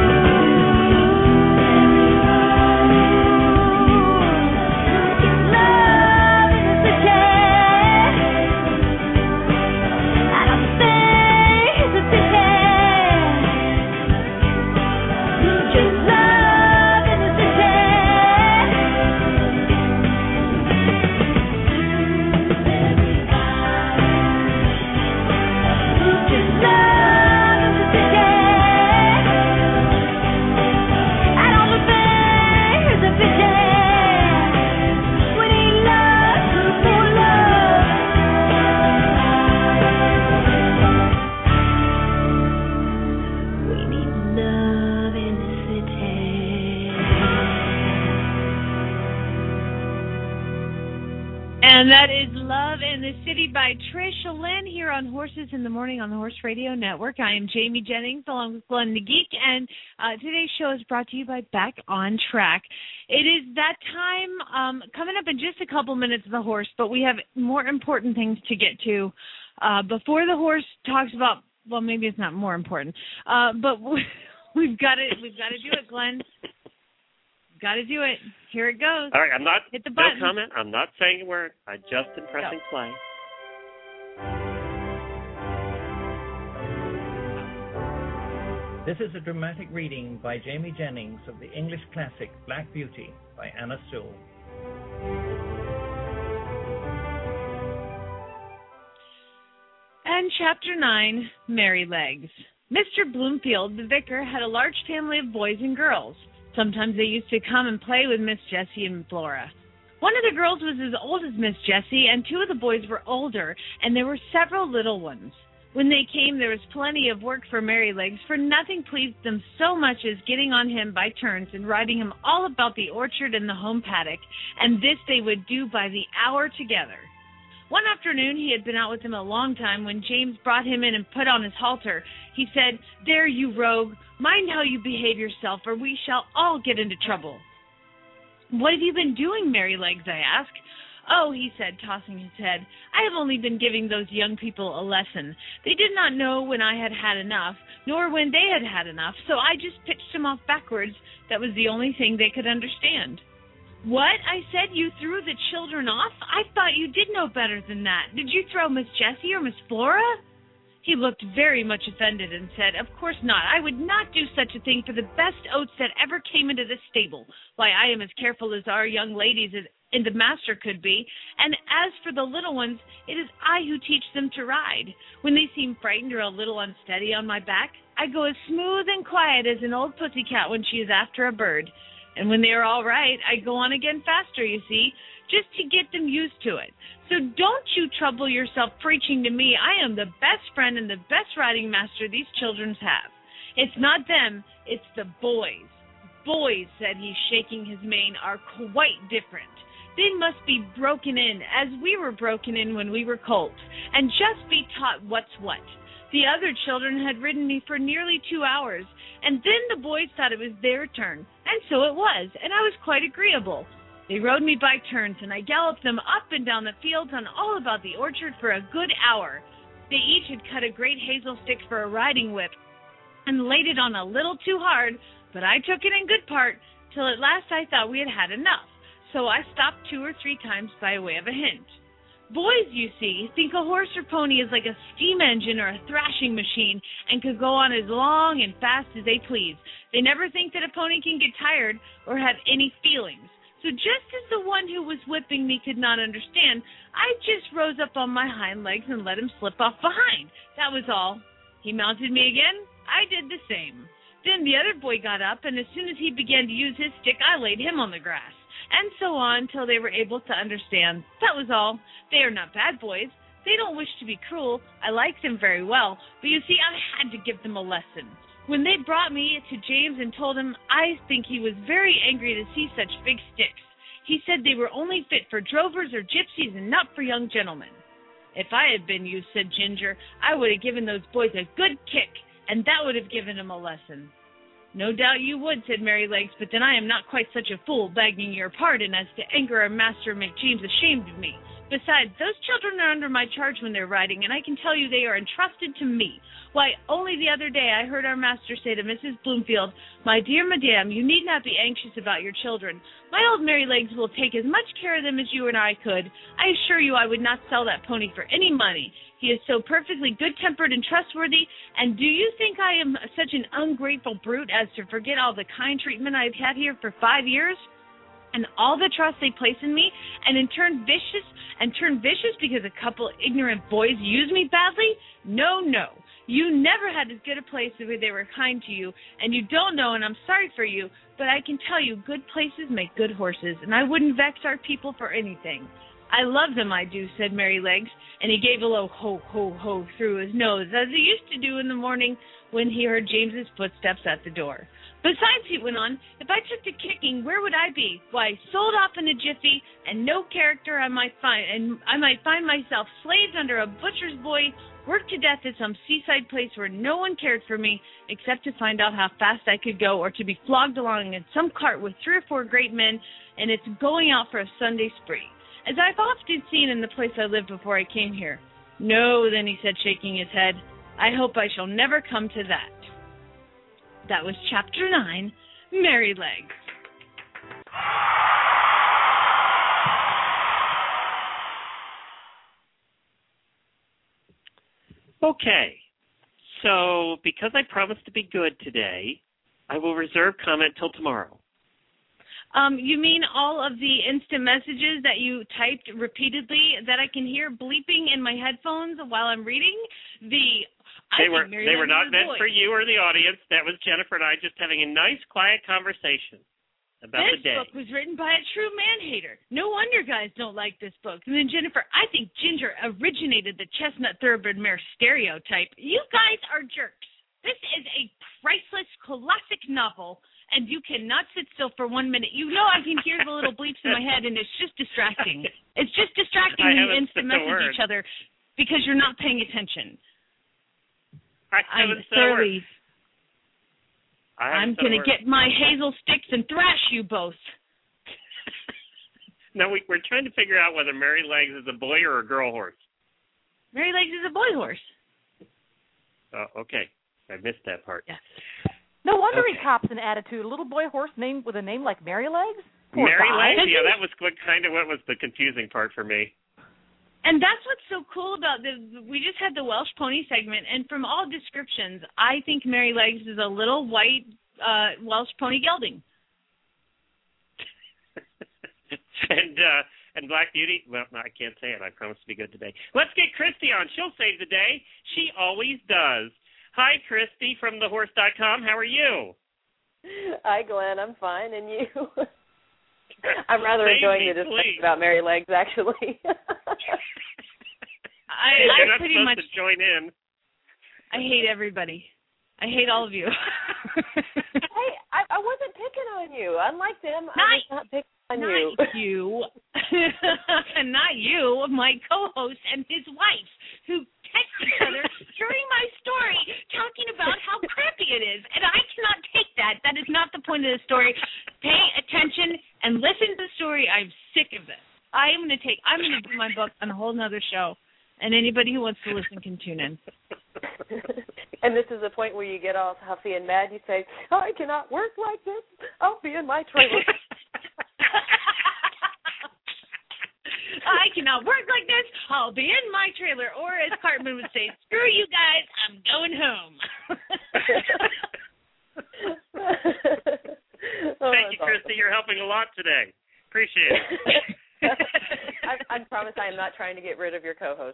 And that is Love in the City by Trish Lynn here on Horses in the Morning on the Horse Radio Network. I am Jamie Jennings along with Glenn the Geek, and today's show is brought to you by Back on Track. It is that time coming up in just a couple minutes of the horse, but we have more important things to get to. Before the horse talks about, well, maybe it's not more important, but we've got to do it, Glenn. Got to do it. Here it goes. All right, I'm not. Hit the button. No comment. I'm not saying a word. I just am pressing play. This is a dramatic reading by Jamie Jennings of the English classic Black Beauty by Anna Sewell. And Chapter 9, Merrylegs. Mr. Bloomfield, the vicar, had a large family of boys and girls. Sometimes they used to come and play with Miss Jessie and Flora. One of the girls was as old as Miss Jessie, and two of the boys were older, and there were several little ones. When they came, there was plenty of work for Merrylegs, for nothing pleased them so much as getting on him by turns and writing him all about the orchard and the home paddock, and this they would do by the hour together. One afternoon he had been out with them a long time when James brought him in and put on his halter. He said, "There, you rogue, mind how you behave yourself, or we shall all get into trouble." "What have you been doing, Merrylegs?" I asked. "Oh," he said, tossing his head, "I have only been giving those young people a lesson. They did not know when I had had enough, nor when they had had enough, so I just pitched them off backwards. That was the only thing they could understand." "What?" I said. "You threw the children off? I thought you did know better than that. Did you throw Miss Jessie or Miss Flora?" He looked very much offended and said, "Of course not. I would not do such a thing for the best oats that ever came into this stable. Why, I am as careful as our young ladies and the master could be. And as for the little ones, it is I who teach them to ride. When they seem frightened or a little unsteady on my back, I go as smooth and quiet as an old pussycat when she is after a bird. And when they are all right, I go on again faster, you see, just to get them used to it. So don't you trouble yourself preaching to me. I am the best friend and the best riding master these children have. It's not them, it's the boys. Boys," said he, shaking his mane, "are quite different. They must be broken in, as we were broken in when we were colts, and just be taught what's what. The other children had ridden me for nearly 2 hours, and then the boys thought it was their turn, and so it was, and I was quite agreeable. They rode me by turns, and I galloped them up and down the fields and all about the orchard for a good hour. They each had cut a great hazel stick for a riding whip, and laid it on a little too hard, but I took it in good part, till at last I thought we had had enough, so I stopped 2 or 3 times by way of a hint. Boys, you see, think a horse or pony is like a steam engine or a thrashing machine and could go on as long and fast as they please. They never think that a pony can get tired or have any feelings. So just as the one who was whipping me could not understand, I just rose up on my hind legs and let him slip off behind. That was all. He mounted me again. I did the same. Then the other boy got up, and as soon as he began to use his stick, I laid him on the grass. And so on till they were able to understand. That was all. They are not bad boys. They don't wish to be cruel. I like them very well, but you see, I had to give them a lesson. When they brought me to James and told him, I think he was very angry to see such big sticks. He said they were only fit for drovers or gypsies and not for young gentlemen. If I had been you, said Ginger, I would have given those boys a good kick, and that would have given them a lesson. No doubt you would, said Merrylegs, but then I am not quite such a fool, begging your pardon, as to anger our master and make James ashamed of me. Besides, those children are under my charge when they're riding, and I can tell you they are entrusted to me. Why, only the other day I heard our master say to Mrs. Bloomfield, My dear madame, you need not be anxious about your children. My old Merrylegs will take as much care of them as you and I could. I assure you I would not sell that pony for any money. He is so perfectly good-tempered and trustworthy, and do you think I am such an ungrateful brute as to forget all the kind treatment I have had here for 5 years? And all the trust they place in me, and turn vicious because a couple ignorant boys use me badly? No, no. You never had as good a place where they were kind to you, and you don't know, and I'm sorry for you, but I can tell you good places make good horses, and I wouldn't vex our people for anything. I love them, I do, said Merrylegs, and he gave a low ho, ho, ho through his nose, as he used to do in the morning when he heard James's footsteps at the door. Besides, he went on, if I took to kicking, where would I be? Why, sold off in a jiffy, and no character I might find myself slaved under a butcher's boy, worked to death at some seaside place where no one cared for me, except to find out how fast I could go, or to be flogged along in some cart with 3 or 4 great men, and it's going out for a Sunday spree, as I've often seen in the place I lived before I came here. No, then he said, shaking his head, I hope I shall never come to that. That was Chapter 9, Merrylegs. Okay, So because I promised to be good today, I will reserve comment till tomorrow. You mean all of the instant messages that you typed repeatedly that I can hear bleeping in my headphones while I'm reading? They were not meant for you or the audience. That was Jennifer and I just having a nice, quiet conversation about the day. This book was written by a true man-hater. No wonder guys don't like this book. And then, Jennifer, I think Ginger originated the chestnut thoroughbred mare stereotype. You guys are jerks. This is a priceless classic novel, and you cannot sit still for 1 minute. You know I can hear the little bleeps in my head, and it's just distracting. It's just distracting when you instant message each other because you're not paying attention. I'm going to get my hazel sticks and thrash you both. No, we're trying to figure out whether Mary Legs is a boy or a girl horse. Mary Legs is a boy horse. Oh, okay. I missed that part. Yes. No wonder he cops an attitude. A little boy horse named with a name like Mary Legs? Mary Legs? Yeah, that was what was the confusing part for me. And that's what's so cool about we just had the Welsh pony segment, and from all descriptions, I think Mary Legs is a little white Welsh pony gelding. And Black Beauty, well, no, I can't say it. I promise to be good today. Let's get Christy on. She'll save the day. She always does. Hi, Christy from thehorse.com. How are you? Hi, Glenn. I'm fine. And you? I'm rather enjoying the discussion about Mary Legs, actually. You're not pretty supposed much to join in. I hate everybody. I hate all of you. Hey, I wasn't picking on you. Unlike them, I was not picking on you. Not you. Not you, my co-host and his wife, who text each other during my story talking about how crappy it is. And I cannot take that. That is not the point of the story. Pay attention and listen to the story. I'm sick of this. I'm going to do my book on a whole nother show. And anybody who wants to listen can tune in. And this is the point where you get all huffy and mad. You say, I cannot work like this. I'll be in my trailer. I cannot work like this. I'll be in my trailer. Or as Cartman would say, screw you guys. I'm going home. Thank you, Christy. You're helping a lot today. Appreciate it. I promise I am not trying to get rid of your co-host.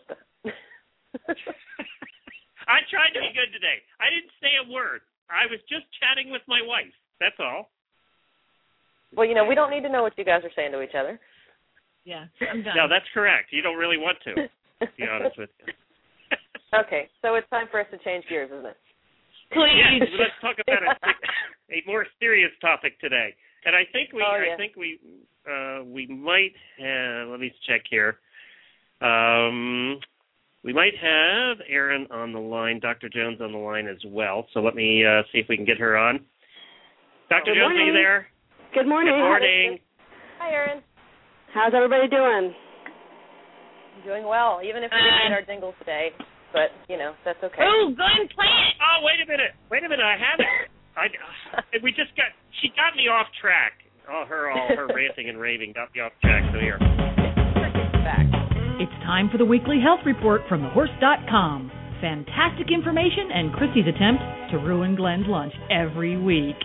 I tried to be good today. I didn't say a word. I was just chatting with my wife. That's all. Well, we don't need to know what you guys are saying to each other. Yeah, I'm done. No, that's correct. You don't really want to be honest with you. Okay, so it's time for us to change gears, isn't it? Please. Yes, let's talk about a more serious topic today. And I think we might have, let me check here. We might have Erin on the line, Dr. Jones on the line as well. So let me see if we can get her on. Dr. Jones, are you there? Good morning. Good morning. Hi, Erin. How's everybody doing? Doing well, even if we didn't get our jingle today. But, that's okay. Oh, go ahead and play it. Oh, wait a minute. I have it. She got me off track. All her ranting and raving got me off track. So here. It's time for the weekly health report from thehorse.com. Fantastic information and Christy's attempt to ruin Glenn's lunch every week.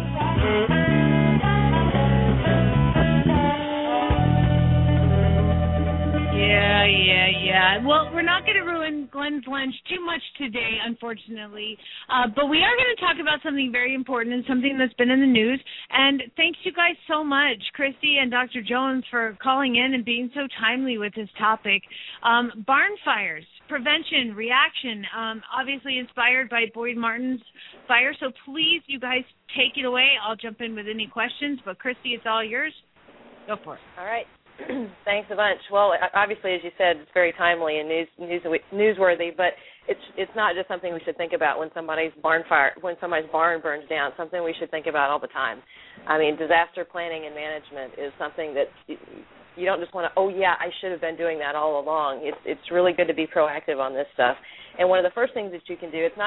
Yeah. Well, we're not going to ruin Glenn's lunch too much today, unfortunately. But we are going to talk about something very important and something that's been in the news. And thanks you guys so much, Christy and Dr. Jones, for calling in and being so timely with this topic. Barn fires, prevention, reaction, obviously inspired by Boyd Martin's fire. So please, you guys, take it away. I'll jump in with any questions. But, Christy, it's all yours. Go for it. All right. Thanks a bunch. Well, obviously, as you said, it's very timely and newsworthy, but it's not just something we should think about when somebody's barn burns down. Something we should think about all the time. I mean, disaster planning and management is something that you don't just want to. Oh yeah, I should have been doing that all along. It's really good to be proactive on this stuff. And one of the first things that you can do, it's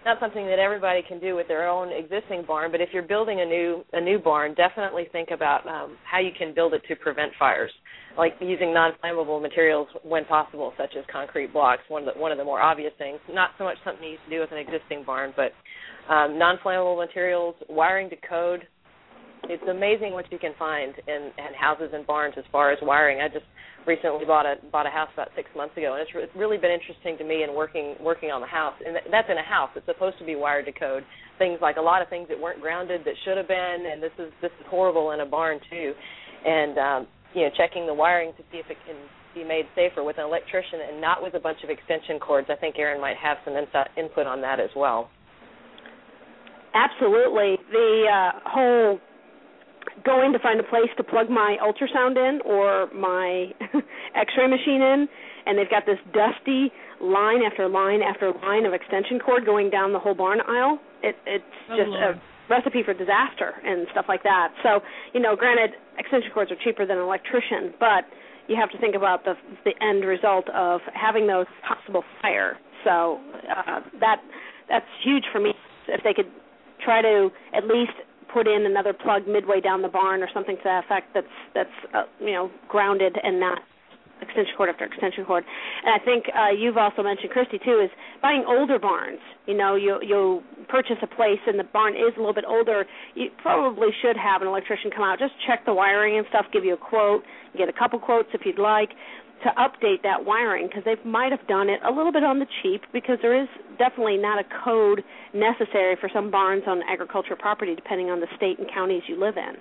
not something that everybody can do with their own existing barn, but if you're building a new barn, definitely think about how you can build it to prevent fires, like using non-flammable materials when possible, such as concrete blocks, one of the more obvious things. Not so much something you can do with an existing barn, but non-flammable materials, wiring to code. It's amazing what you can find in houses and barns as far as wiring. I just recently bought a house about 6 months ago, and it's really been interesting to me in working on the house. And that's in a house. It's supposed to be wired to code. Things like a lot of things that weren't grounded that should have been, and this is horrible in a barn too. And checking the wiring to see if it can be made safer with an electrician and not with a bunch of extension cords. I think Erin might have some input on that as well. Absolutely. The whole going to find a place to plug my ultrasound in or my x-ray machine in, and they've got this dusty line after line after line of extension cord going down the whole barn aisle. It's just a recipe for disaster and stuff like that. So, granted, extension cords are cheaper than an electrician, but you have to think about the end result of having those possible fire. So that's huge for me. If they could try to at least put in another plug midway down the barn or something to that effect that's grounded and not extension cord after extension cord. And I think you've also mentioned, Christy, too, is buying older barns. You'll purchase a place and the barn is a little bit older. You probably should have an electrician come out, just check the wiring and stuff, give you a quote, get a couple quotes if you'd like, to update that wiring, because they might have done it a little bit on the cheap, because there is definitely not a code necessary for some barns on agricultural property depending on the state and counties you live in.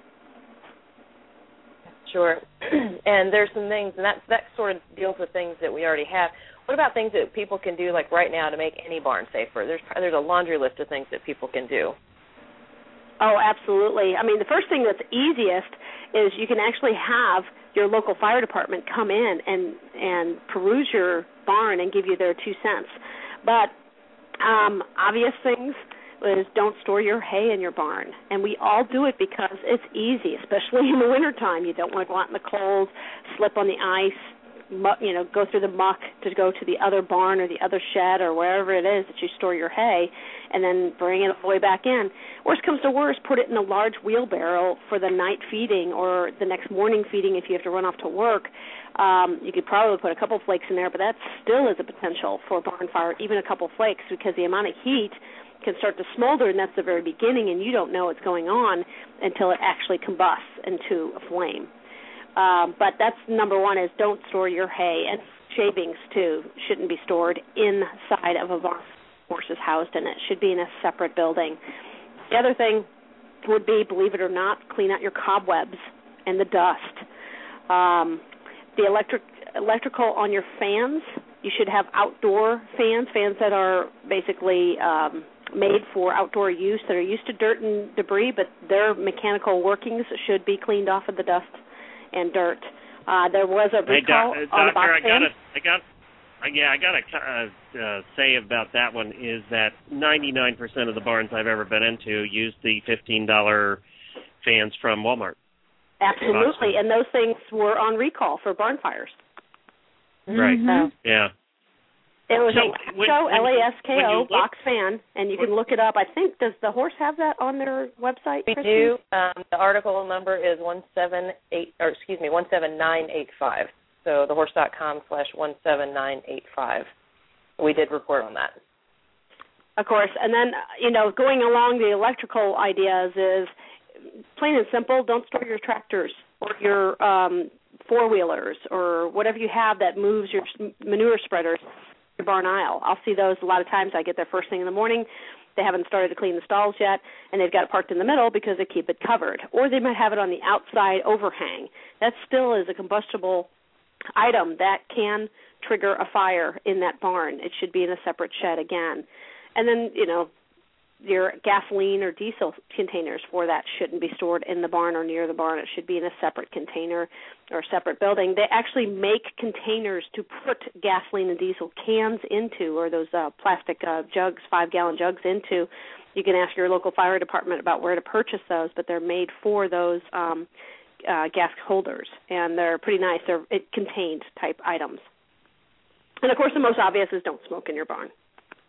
Sure. And there's some things, and that sort of deals with things that we already have. What about things that people can do, like right now, to make any barn safer? There's a laundry list of things that people can do. Oh, absolutely. I mean, the first thing that's easiest is you can actually have your local fire department come in and peruse your barn and give you their 2 cents. But obvious things is don't store your hay in your barn. And we all do it because it's easy, especially in the wintertime. You don't want to go out in the cold, slip on the ice, go through the muck to go to the other barn or the other shed or wherever it is that you store your hay, and then bring it all the way back in. Worst comes to worst, put it in a large wheelbarrow for the night feeding or the next morning feeding if you have to run off to work. You could probably put a couple flakes in there, but that still is a potential for a barn fire, even a couple flakes, because the amount of heat can start to smolder, and that's the very beginning, and you don't know what's going on until it actually combusts into a flame. But that's number one, is don't store your hay. And shavings, too, shouldn't be stored inside of a barn horses housed in it. It should be in a separate building. The other thing would be, believe it or not, clean out your cobwebs and the dust. The electrical on your fans, you should have outdoor fans that are basically made for outdoor use, that are used to dirt and debris, but their mechanical workings should be cleaned off of the dust and dirt. There was a recall on the box fan. I gotta say about that one is that 99% of the barns I've ever been into use the $15 fans from Walmart. Absolutely, and those things were on recall for barn fires. Right. Mm-hmm. Yeah. It was LASKO box fan, and you can look it up. I think, does the horse have that on their website? We do. The article number is 17985. So thehorse.com/17985. We did report on that. Of course, and then going along the electrical ideas is plain and simple. Don't store your tractors or your four-wheelers or whatever you have that moves your manure spreaders. Your barn aisle. I'll see those a lot of times. I get there first thing in the morning. They haven't started to clean the stalls yet, and they've got it parked in the middle because they keep it covered. Or they might have it on the outside overhang. That still is a combustible item that can trigger a fire in that barn. It should be in a separate shed again. And then, your gasoline or diesel containers for that shouldn't be stored in the barn or near the barn. It should be in a separate container or a separate building. They actually make containers to put gasoline and diesel cans into, or those plastic jugs, 5-gallon jugs into. You can ask your local fire department about where to purchase those, but they're made for those gas holders, and they're pretty nice. They're contained type items. And, of course, the most obvious is don't smoke in your barn.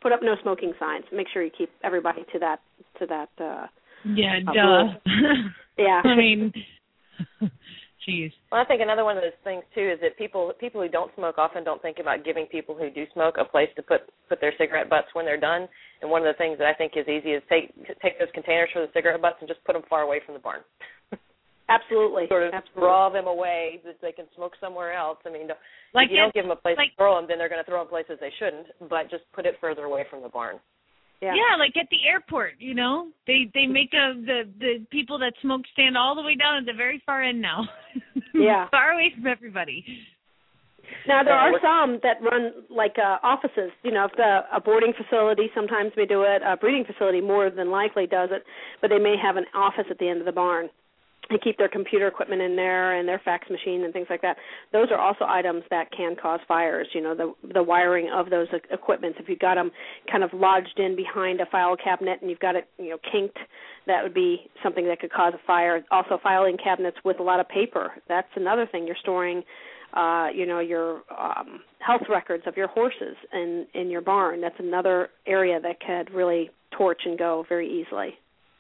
put up no smoking signs. Make sure you keep everybody to that. Yeah, rule. Yeah. I mean, jeez. Well, I think another one of those things too is that people who don't smoke often don't think about giving people who do smoke a place to put their cigarette butts when they're done. And one of the things that I think is easy is take those containers for the cigarette butts and just put them far away from the barn. Absolutely. Sort of Absolutely. draw them away so that they can smoke somewhere else. I mean, like if you don't give them a place to throw them, then they're going to throw them places they shouldn't. But just put it further away from the barn. Yeah, like at the airport, they make the people that smoke stand all the way down at the very far end now. Yeah. Far away from everybody. Now, there are some that run like offices. If a boarding facility sometimes may do it, a breeding facility more than likely does it, but they may have an office at the end of the barn. They keep their computer equipment in there and their fax machine and things like that. Those are also items that can cause fires, the wiring of those equipments. If you've got them kind of lodged in behind a file cabinet and you've got it, kinked, that would be something that could cause a fire. Also, filing cabinets with a lot of paper. That's another thing. You're storing, your health records of your horses in your barn. That's another area that could really torch and go very easily.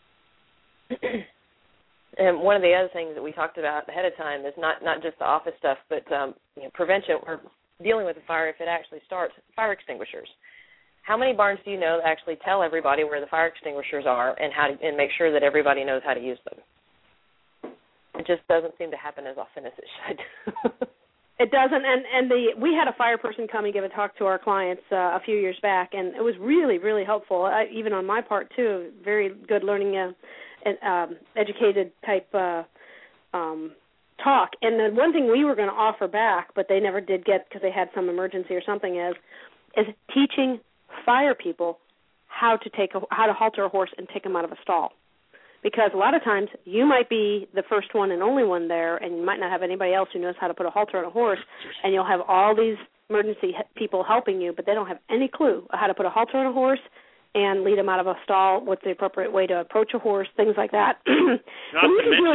And one of the other things that we talked about ahead of time is not just the office stuff, but prevention or dealing with a fire if it actually starts. Fire extinguishers. How many barns do you know that actually tell everybody where the fire extinguishers are and make sure that everybody knows how to use them? It just doesn't seem to happen as often as it should. It doesn't, and we had a fire person come and give a talk to our clients a few years back, and it was really, really helpful, even on my part too. Very good learning. Educated type talk. And the one thing we were going to offer back, but they never did get because they had some emergency or something, is teaching fire people how to halter a horse and take him out of a stall. Because a lot of times you might be the first one and only one there, and you might not have anybody else who knows how to put a halter on a horse, and you'll have all these emergency people helping you, but they don't have any clue how to put a halter on a horse and lead them out of a stall, what's the appropriate way to approach a horse, things like that. Not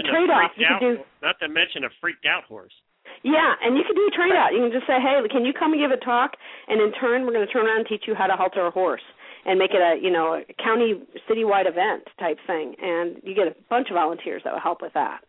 to mention a freaked out horse. Yeah, and you can do a trade-out. You can just say, hey, can you come and give a talk? And in turn, we're going to turn around and teach you how to halter a horse and make it a county, citywide event type thing. And you get a bunch of volunteers that will help with that.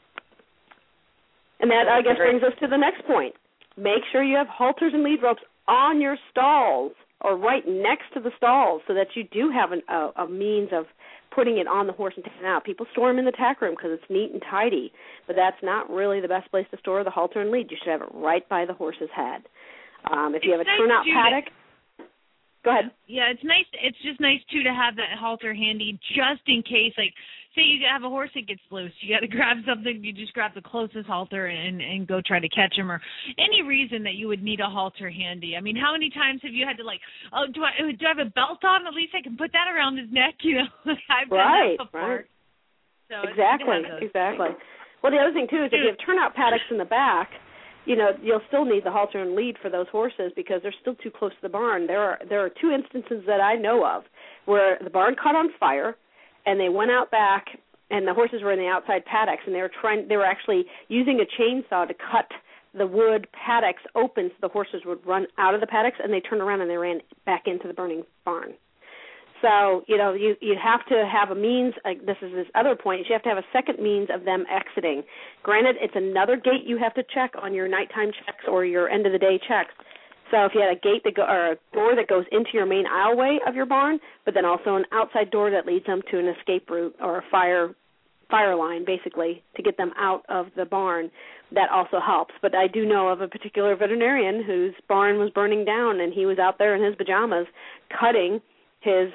And that, I guess, brings us to the next point. Make sure you have halters and lead ropes on your stalls or right next to the stalls so that you do have a means of putting it on the horse and taking it out. People store them in the tack room because it's neat and tidy, but that's not really the best place to store the halter and lead. You should have it right by the horse's head. If you have a turnout paddock, go ahead. Yeah, it's nice. It's just nice, too, to have that halter handy just in case, like, say you have a horse that gets loose. You got to grab something. You just grab the closest halter and go try to catch him, or any reason that you would need a halter handy. I mean, how many times have you had to do I have a belt on? At least I can put that around his neck. I've done that before. Right. So Exactly. Well, the other thing too is if you have turnout paddocks in the back, you'll still need the halter and lead for those horses because they're still too close to the barn. There are two instances that I know of where the barn caught on fire. And they went out back, and the horses were in the outside paddocks, and they were actually using a chainsaw to cut the wood paddocks open so the horses would run out of the paddocks, and they turned around and they ran back into the burning barn. So, you have to have a means, this is this other point, you have to have a second means of them exiting. Granted, it's another gate you have to check on your nighttime checks or your end-of-the-day checks. So if you had a gate or a door that goes into your main aisleway of your barn, but then also an outside door that leads them to an escape route or a fire line, basically, to get them out of the barn, that also helps. But I do know of a particular veterinarian whose barn was burning down, and he was out there in his pajamas cutting his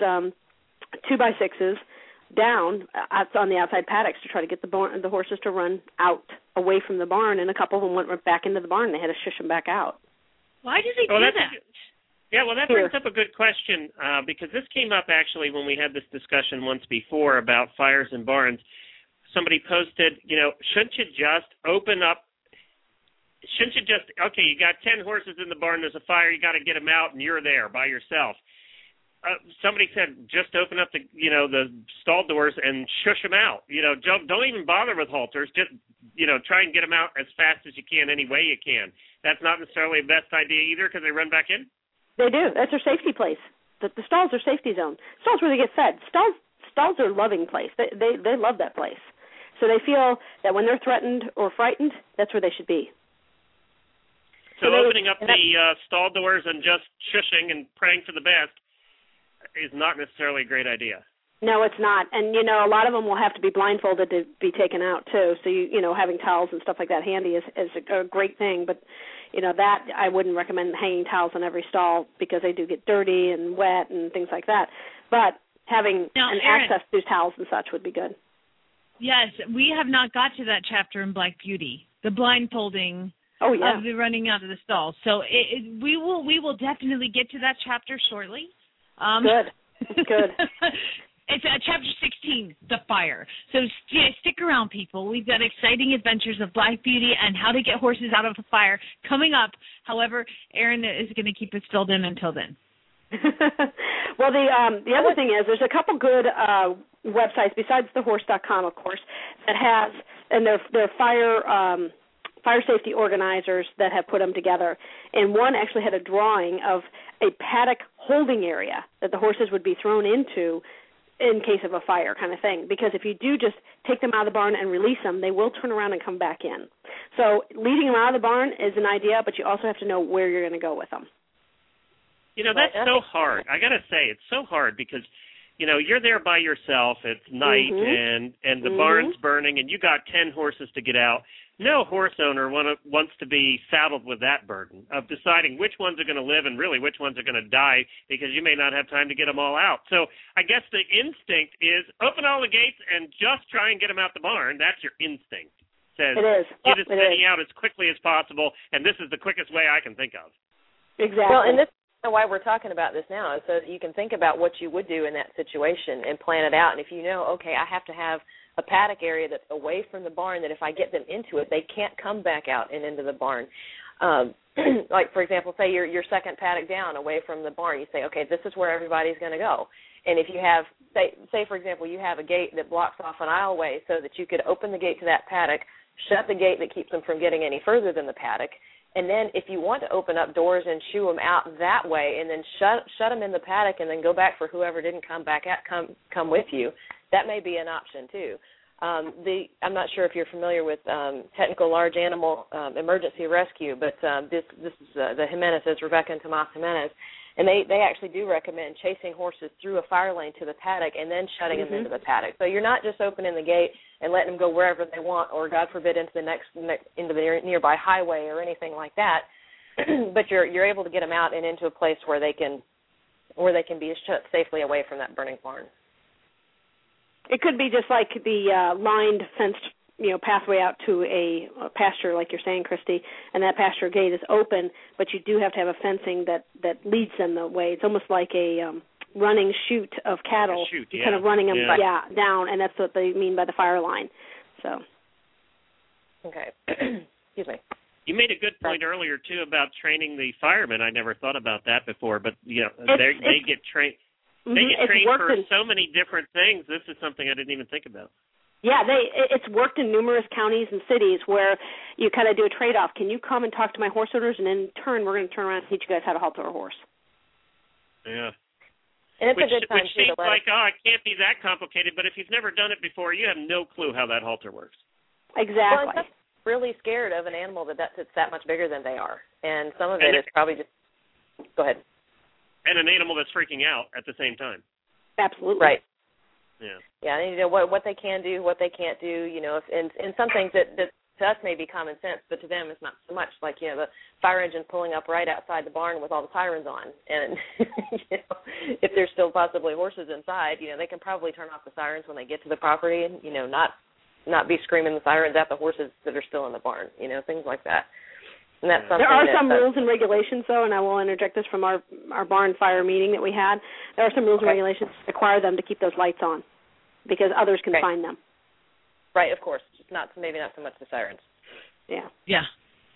2x6s down on the outside paddocks to try to get the horses to run out away from the barn, and a couple of them went back into the barn, and they had to shush them back out. Why does he do that? That brings up a good question because this came up actually when we had this discussion once before about fires in barns. Somebody posted, shouldn't you just open up? Okay, you got 10 horses in the barn, there's a fire, you got to get them out, and you're there by yourself. Somebody said just open up the stall doors and shush them out. Don't even bother with halters. Just try and get them out as fast as you can any way you can. That's not necessarily the best idea either because they run back in. They do. That's their safety place. The stalls are safety zone. Stalls where they get fed. Stalls are a loving place. They love that place. So they feel that when they're threatened or frightened, that's where they should be. So opening up the stall doors and just shushing and praying for the best is not necessarily a great idea. No, it's not. And, a lot of them will have to be blindfolded to be taken out, too. So, having towels and stuff like that handy is a great thing. But, that I wouldn't recommend hanging towels on every stall because they do get dirty and wet and things like that. But having access to towels and such would be good. Yes, we have not got to that chapter in Black Beauty, the blindfolding of the running out of the stall. So we will definitely get to that chapter shortly. Good. It's chapter 16, The Fire. So stick around, people. We've got exciting adventures of Black Beauty and how to get horses out of the fire coming up. However, Erin is going to keep us filled in until then. Well, the other thing is there's a couple good websites besides thehorse.com, of course, that has, and they're fire safety organizers that have put them together. And one actually had a drawing of a paddock holding area that the horses would be thrown into in case of a fire kind of thing. Because if you do just take them out of the barn and release them, they will turn around and come back in. So leading them out of the barn is an idea, but you also have to know where you're going to go with them. That's so hard. I got to say, it's so hard because, you're there by yourself. It's night and the barn's burning and you got 10 horses to get out. No horse owner wants to be saddled with that burden of deciding which ones are going to live and really which ones are going to die because you may not have time to get them all out. So I guess the instinct is open all the gates and just try and get them out the barn. That's your instinct. Says it is. Get as many out as quickly as possible, and this is the quickest way I can think of. Exactly. Well, and this is why we're talking about this now, so that you can think about what you would do in that situation and plan it out. And if you know, okay, I have to have a paddock area that's away from the barn, that if I get them into it, they can't come back out and into the barn. Like, for example, say your second paddock down away from the barn. You say, okay, this is where everybody's going to go. And if you have, say, for example, you have a gate that blocks off an aisleway so that you could open the gate to that paddock, shut the gate that keeps them from getting any further than the paddock, and then if you want to open up doors and shoo them out that way and then shut them in the paddock and then go back for whoever didn't come with you, that may be an option too. I'm not sure if you're familiar with technical large animal emergency rescue, but this is the Jimenez's, Rebecca and Tomas Jimenez, and they actually do recommend chasing horses through a fire lane to the paddock and then shutting them into the paddock. So you're not just opening the gate and letting them go wherever they want, or God forbid into the nearby highway or anything like that, but you're able to get them out and into a place where they can be shut safely away from that burning barn. It could be just like the lined, fenced, pathway out to a pasture, like you're saying, Christy, and that pasture gate is open, but you do have to have a fencing that leads them the way. It's almost like a running chute of cattle, kind of running them down, and that's what they mean by the fire line. So. Okay. Excuse me. You made a good point earlier too about training the firemen. I never thought about that before, but they get trained. They get trained for so many different things. This is something I didn't even think about. Yeah, it's worked in numerous counties and cities where you kind of do a trade-off. Can you come and talk to my horse owners, and in turn, we're going to turn around and teach you guys how to halter a horse. Yeah. And it's a good time which seems like, it can't be that complicated, but if you've never done it before, you have no clue how that halter works. Exactly. Well, I'm really scared of an animal that's that much bigger than they are, and some of it is probably just. Go ahead. And an animal that's freaking out at the same time. Absolutely. Right. Yeah. Yeah, and what they can do, what they can't do, and some things that to us may be common sense, but to them it's not so much. Like, the fire engine pulling up right outside the barn with all the sirens on, and if there's still possibly horses inside, they can probably turn off the sirens when they get to the property, and not be screaming the sirens at the horses that are still in the barn, things like that. And that's something there are some rules and regulations, though, and I will interject this from our barn fire meeting that we had. There are some rules and regulations that require them to keep those lights on because others can find them. Right, of course. Maybe not so much the sirens. Yeah. Yeah.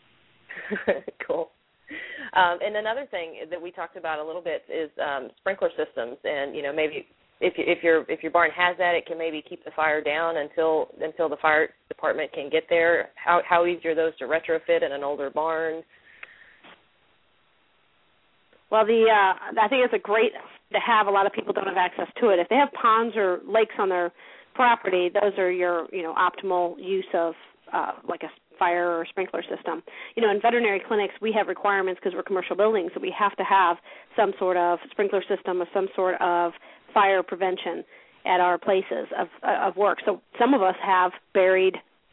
Cool. And another thing that we talked about a little bit is sprinkler systems, and maybe if your barn has that, it can maybe keep the fire down until the fire department can get there. How easy are those to retrofit in an older barn? Well, I think it's a great to have, a lot of people don't have access to it. If they have ponds or lakes on their property, those are your, optimal use of like a fire or sprinkler system. In veterinary clinics, we have requirements because we're commercial buildings that we have to have some sort of sprinkler system or some sort of fire prevention at our places of work. So some of us have buried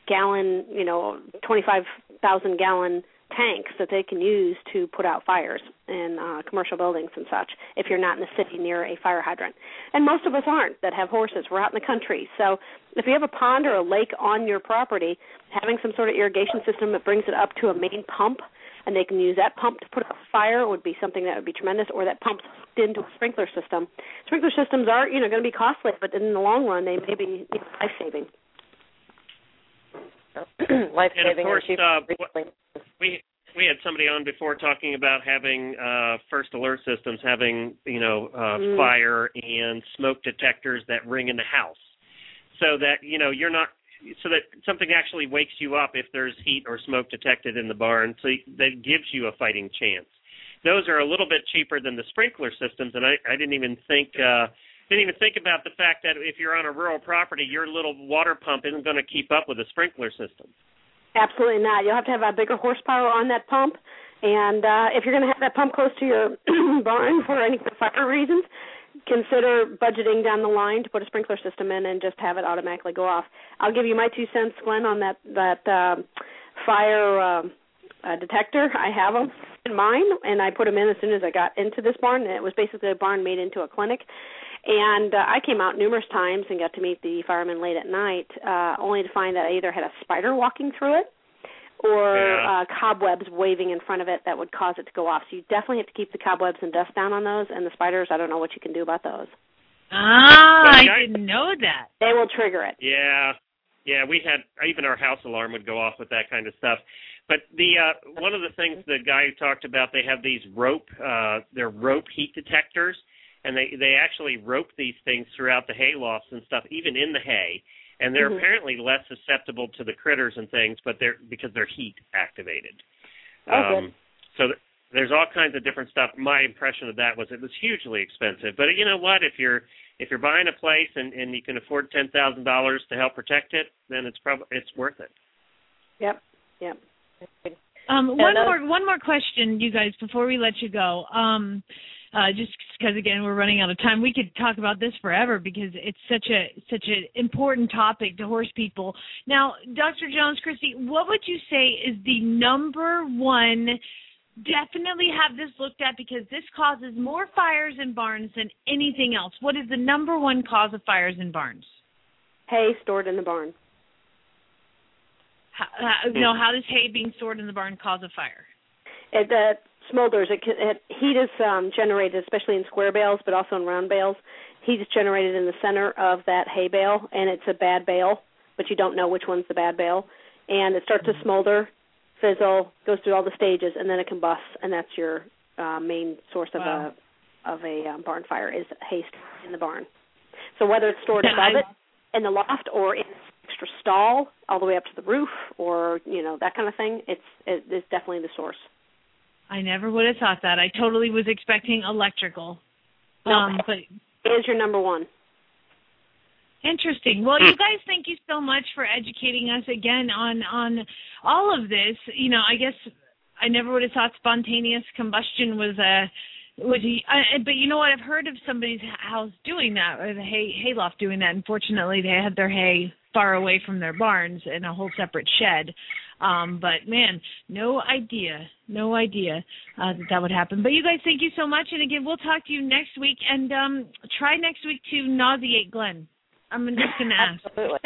25,000 gallon tanks that they can use to put out fires in commercial buildings and such if you're not in the city near a fire hydrant. And most of us aren't that have horses. We're out in the country. So if you have a pond or a lake on your property, having some sort of irrigation system that brings it up to a main pump and they can use that pump to put out fire would be something that would be tremendous, or that pump's hooked into a sprinkler system. Sprinkler systems are, going to be costly, but in the long run they may be life-saving. Life-saving. And of course, we had somebody on before talking about having first alert systems, having fire and smoke detectors that ring in the house, so that you're not, so that something actually wakes you up if there's heat or smoke detected in the barn, so that gives you a fighting chance. Those are a little bit cheaper than the sprinkler systems, and I didn't even think about the fact that if you're on a rural property, your little water pump isn't going to keep up with a sprinkler system. Absolutely not. You'll have to have a bigger horsepower on that pump, and if you're going to have that pump close to your barn for any fire reasons, consider budgeting down the line to put a sprinkler system in and just have it automatically go off. I'll give you my 2 cents, Glenn, on that fire detector. I have them in mine, and I put them in as soon as I got into this barn. And it was basically a barn made into a clinic. And I came out numerous times and got to meet the firemen late at night, only to find that I either had a spider walking through it or cobwebs waving in front of it that would cause it to go off. So you definitely have to keep the cobwebs and dust down on those, and the spiders, I don't know what you can do about those. I didn't know that. They will trigger it. Yeah, we had, even our house alarm would go off with that kind of stuff. But the one of the things the guy talked about, they have these they're rope heat detectors, and they actually rope these things throughout the hay lofts and stuff, even in the hay. And they're apparently less susceptible to the critters and things, but because they're heat activated. So there's all kinds of different stuff. My impression of that was it was hugely expensive. But you know what? If you're buying a place and you can afford $10,000 to help protect it, then it's worth it. Yep. One more question, you guys, before we let you go. Just because, again, we're running out of time. We could talk about this forever because it's such an important topic to horse people. Now, Dr. Jones, Christy, what would you say is the number one, definitely have this looked at because this causes more fires in barns than anything else? What is the number one cause of fires in barns? Hay stored in the barn. How does hay being stored in the barn cause a fire? It smolders. Heat is generated, especially in square bales, but also in round bales. Heat is generated in the center of that hay bale, and it's a bad bale, but you don't know which one's the bad bale. And it starts to smolder, fizzle, goes through all the stages, and then it combusts, and that's your main source of a barn fire is hay in the barn. So whether it's stored above it in the loft or in an extra stall all the way up to the roof or, that kind of thing, it's definitely the source. I never would have thought that. I totally was expecting electrical. But it is your number one. Interesting. Well, you guys, thank you so much for educating us again on all of this. I guess I never would have thought spontaneous combustion was but you know what? I've heard of somebody's house doing that, or the hay loft doing that. Unfortunately, they had their hay far away from their barns in a whole separate shed. But man, no idea that would happen. But you guys, thank you so much. And again, we'll talk to you next week. And try next week to nauseate Glenn. I'm just going to ask. Absolutely.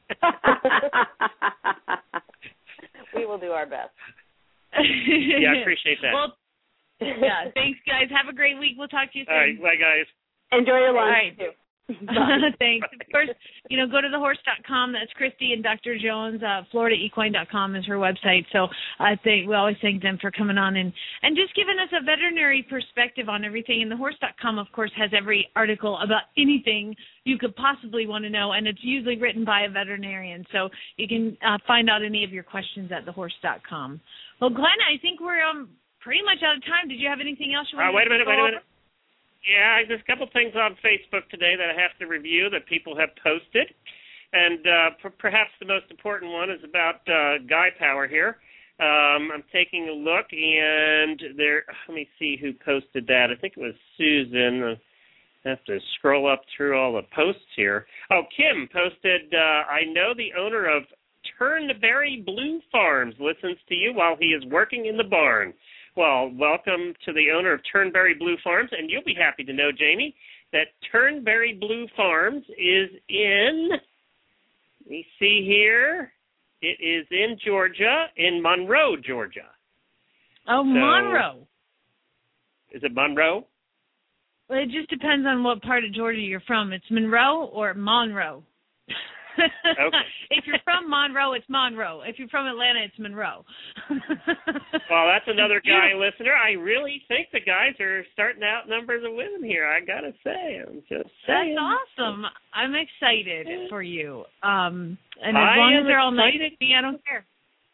We will do our best. Yeah, I appreciate that. Well, yeah, thanks, guys. Have a great week. We'll talk to you soon. All right, bye, guys. Enjoy your lunch. All right. Thanks. Of course, go to thehorse.com. That's Christy and Dr. Jones. FloridaEquine.com is her website. So we always thank them for coming on and just giving us a veterinary perspective on everything. And thehorse.com, of course, has every article about anything you could possibly want to know, and it's usually written by a veterinarian. So you can find out any of your questions at thehorse.com. Well, Glenn, I think we're pretty much out of time. Did you have anything else you wanted to go over? Yeah, there's a couple things on Facebook today that I have to review that people have posted. And perhaps the most important one is about Guy Power here. I'm taking a look, and let me see who posted that. I think it was Susan. I have to scroll up through all the posts here. Oh, Kim posted, I know the owner of Turnberry Blue Farms listens to you while he is working in the barn. Well, welcome to the owner of Turnberry Blue Farms, and you'll be happy to know, Jamie, that Turnberry Blue Farms is in, let me see here, it is in Georgia, in Monroe, Georgia. Oh, so, Monroe. Is it Monroe? Well, it just depends on what part of Georgia you're from. It's Monroe or Monroe. Okay. If you're from Monroe, it's Monroe. If you're from Atlanta, it's Monroe. Well, that's another guy listener. I really think the guys are starting out numbers of women here. I gotta say, I'm just saying. That's awesome. I'm excited for you. And as long as they're all nice to me, I don't care.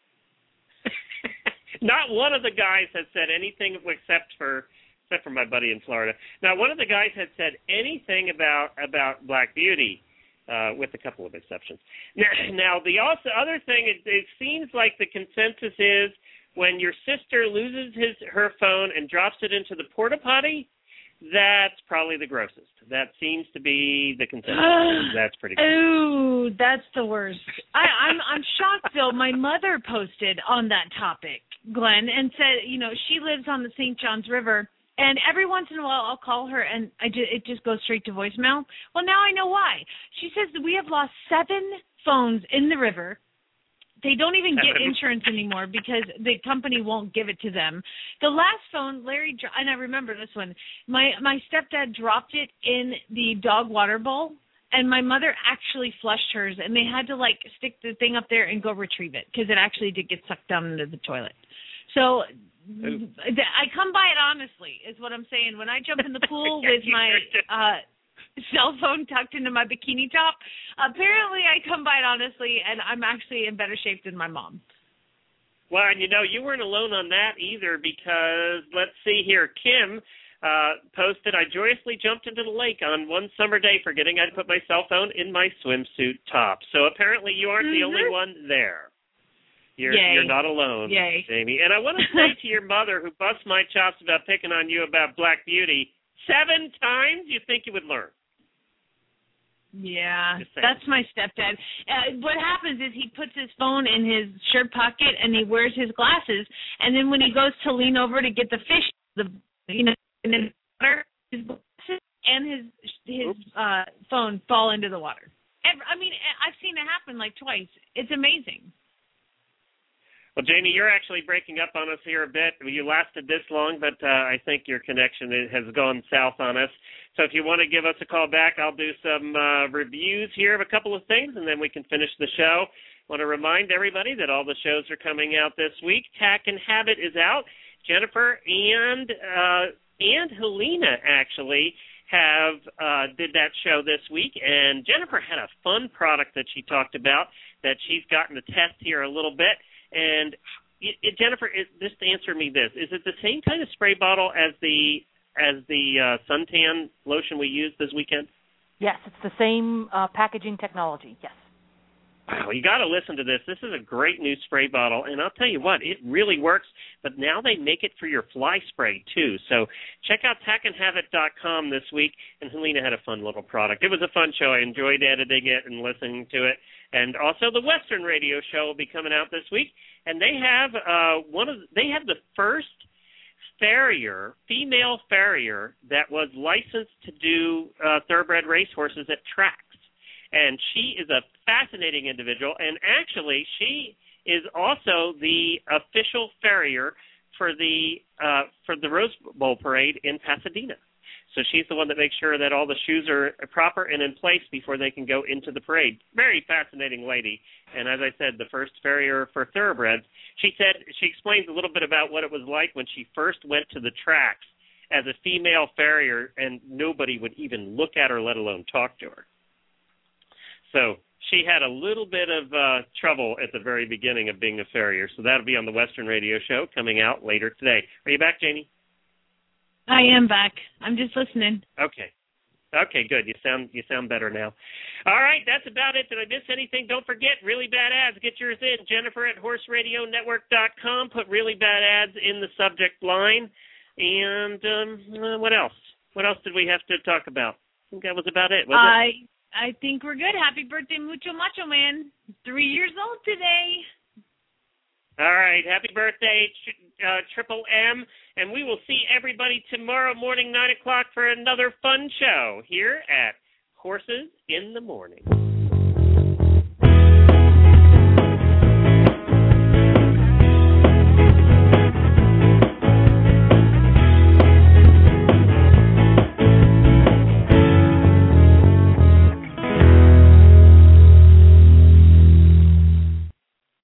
Not one of the guys has said anything except for my buddy in Florida. Now, one of the guys had said anything about Black Beauty. With a couple of exceptions. Now, the other thing, it seems like the consensus is when your sister loses her phone and drops it into the porta potty, that's probably the grossest. That seems to be the consensus. That's pretty good. Ooh, that's the worst. I'm shocked, though. My mother posted on that topic, Glenn, and said, she lives on the St. Johns River. And every once in a while, I'll call her, and it just goes straight to voicemail. Well, now I know why. She says that we have lost 7 phones in the river. They don't even get insurance anymore because the company won't give it to them. The last phone, Larry, and I remember this one, my stepdad dropped it in the dog water bowl, and my mother actually flushed hers, and they had to, stick the thing up there and go retrieve it because it actually did get sucked down into the toilet. So I come by it honestly, is what I'm saying. When I jump in the pool with my cell phone tucked into my bikini top, apparently I come by it honestly, and I'm actually in better shape than my mom. Well, and you weren't alone on that either because, let's see here, Kim posted, I joyously jumped into the lake on one summer day forgetting I'd put my cell phone in my swimsuit top. So apparently you aren't the only one there. You're not alone, Yay. Jamie. And I want to say to your mother, who busts my chops about picking on you about Black Beauty, 7 times you think you would learn. Yeah, that's my stepdad. What happens is he puts his phone in his shirt pocket and he wears his glasses, and then when he goes to lean over to get the fish, and then his glasses and his phone fall into the water. I've seen it happen twice. It's amazing. Well, Jamie, you're actually breaking up on us here a bit. You lasted this long, but I think your connection has gone south on us. So if you want to give us a call back, I'll do some reviews here of a couple of things, and then we can finish the show. I want to remind everybody that all the shows are coming out this week. Tack and Habit is out. Jennifer and Helena actually did that show this week, and Jennifer had a fun product that she talked about that she's gotten to test here a little bit. And Jennifer, just answer me this: is it the same kind of spray bottle as the suntan lotion we used this weekend? Yes, it's the same packaging technology. Yes. Wow, you got to listen to this. This is a great new spray bottle, and I'll tell you what, it really works. But now they make it for your fly spray too. So check out tackandhabit.com this week. And Helena had a fun little product. It was a fun show. I enjoyed editing it and listening to it. And also the Western Radio Show will be coming out this week, and they have the first female farrier that was licensed to do thoroughbred racehorses at tracks. And she is a fascinating individual, and actually she is also the official farrier for the Rose Bowl parade in Pasadena. So she's the one that makes sure that all the shoes are proper and in place before they can go into the parade. Very fascinating lady. And as I said, the first farrier for thoroughbreds. She explains a little bit about what it was like when she first went to the tracks as a female farrier, and nobody would even look at her, let alone talk to her. So she had a little bit of trouble at the very beginning of being a farrier. So that'll be on the Western Radio Show coming out later today. Are you back, Jamie? I am back. I'm just listening. Okay. Okay, good. You sound better now. All right, that's about it. Did I miss anything? Don't forget, Really Bad Ads. Get yours in. Jennifer at horseradionetwork.com. Put Really Bad Ads in the subject line. And what else? What else did we have to talk about? I think that was about it. I think we're good. Happy birthday, Mucho Macho Man. 3 years old today. All right, happy birthday, Triple M, and we will see everybody tomorrow morning, 9 o'clock, for another fun show here at Horses in the Morning.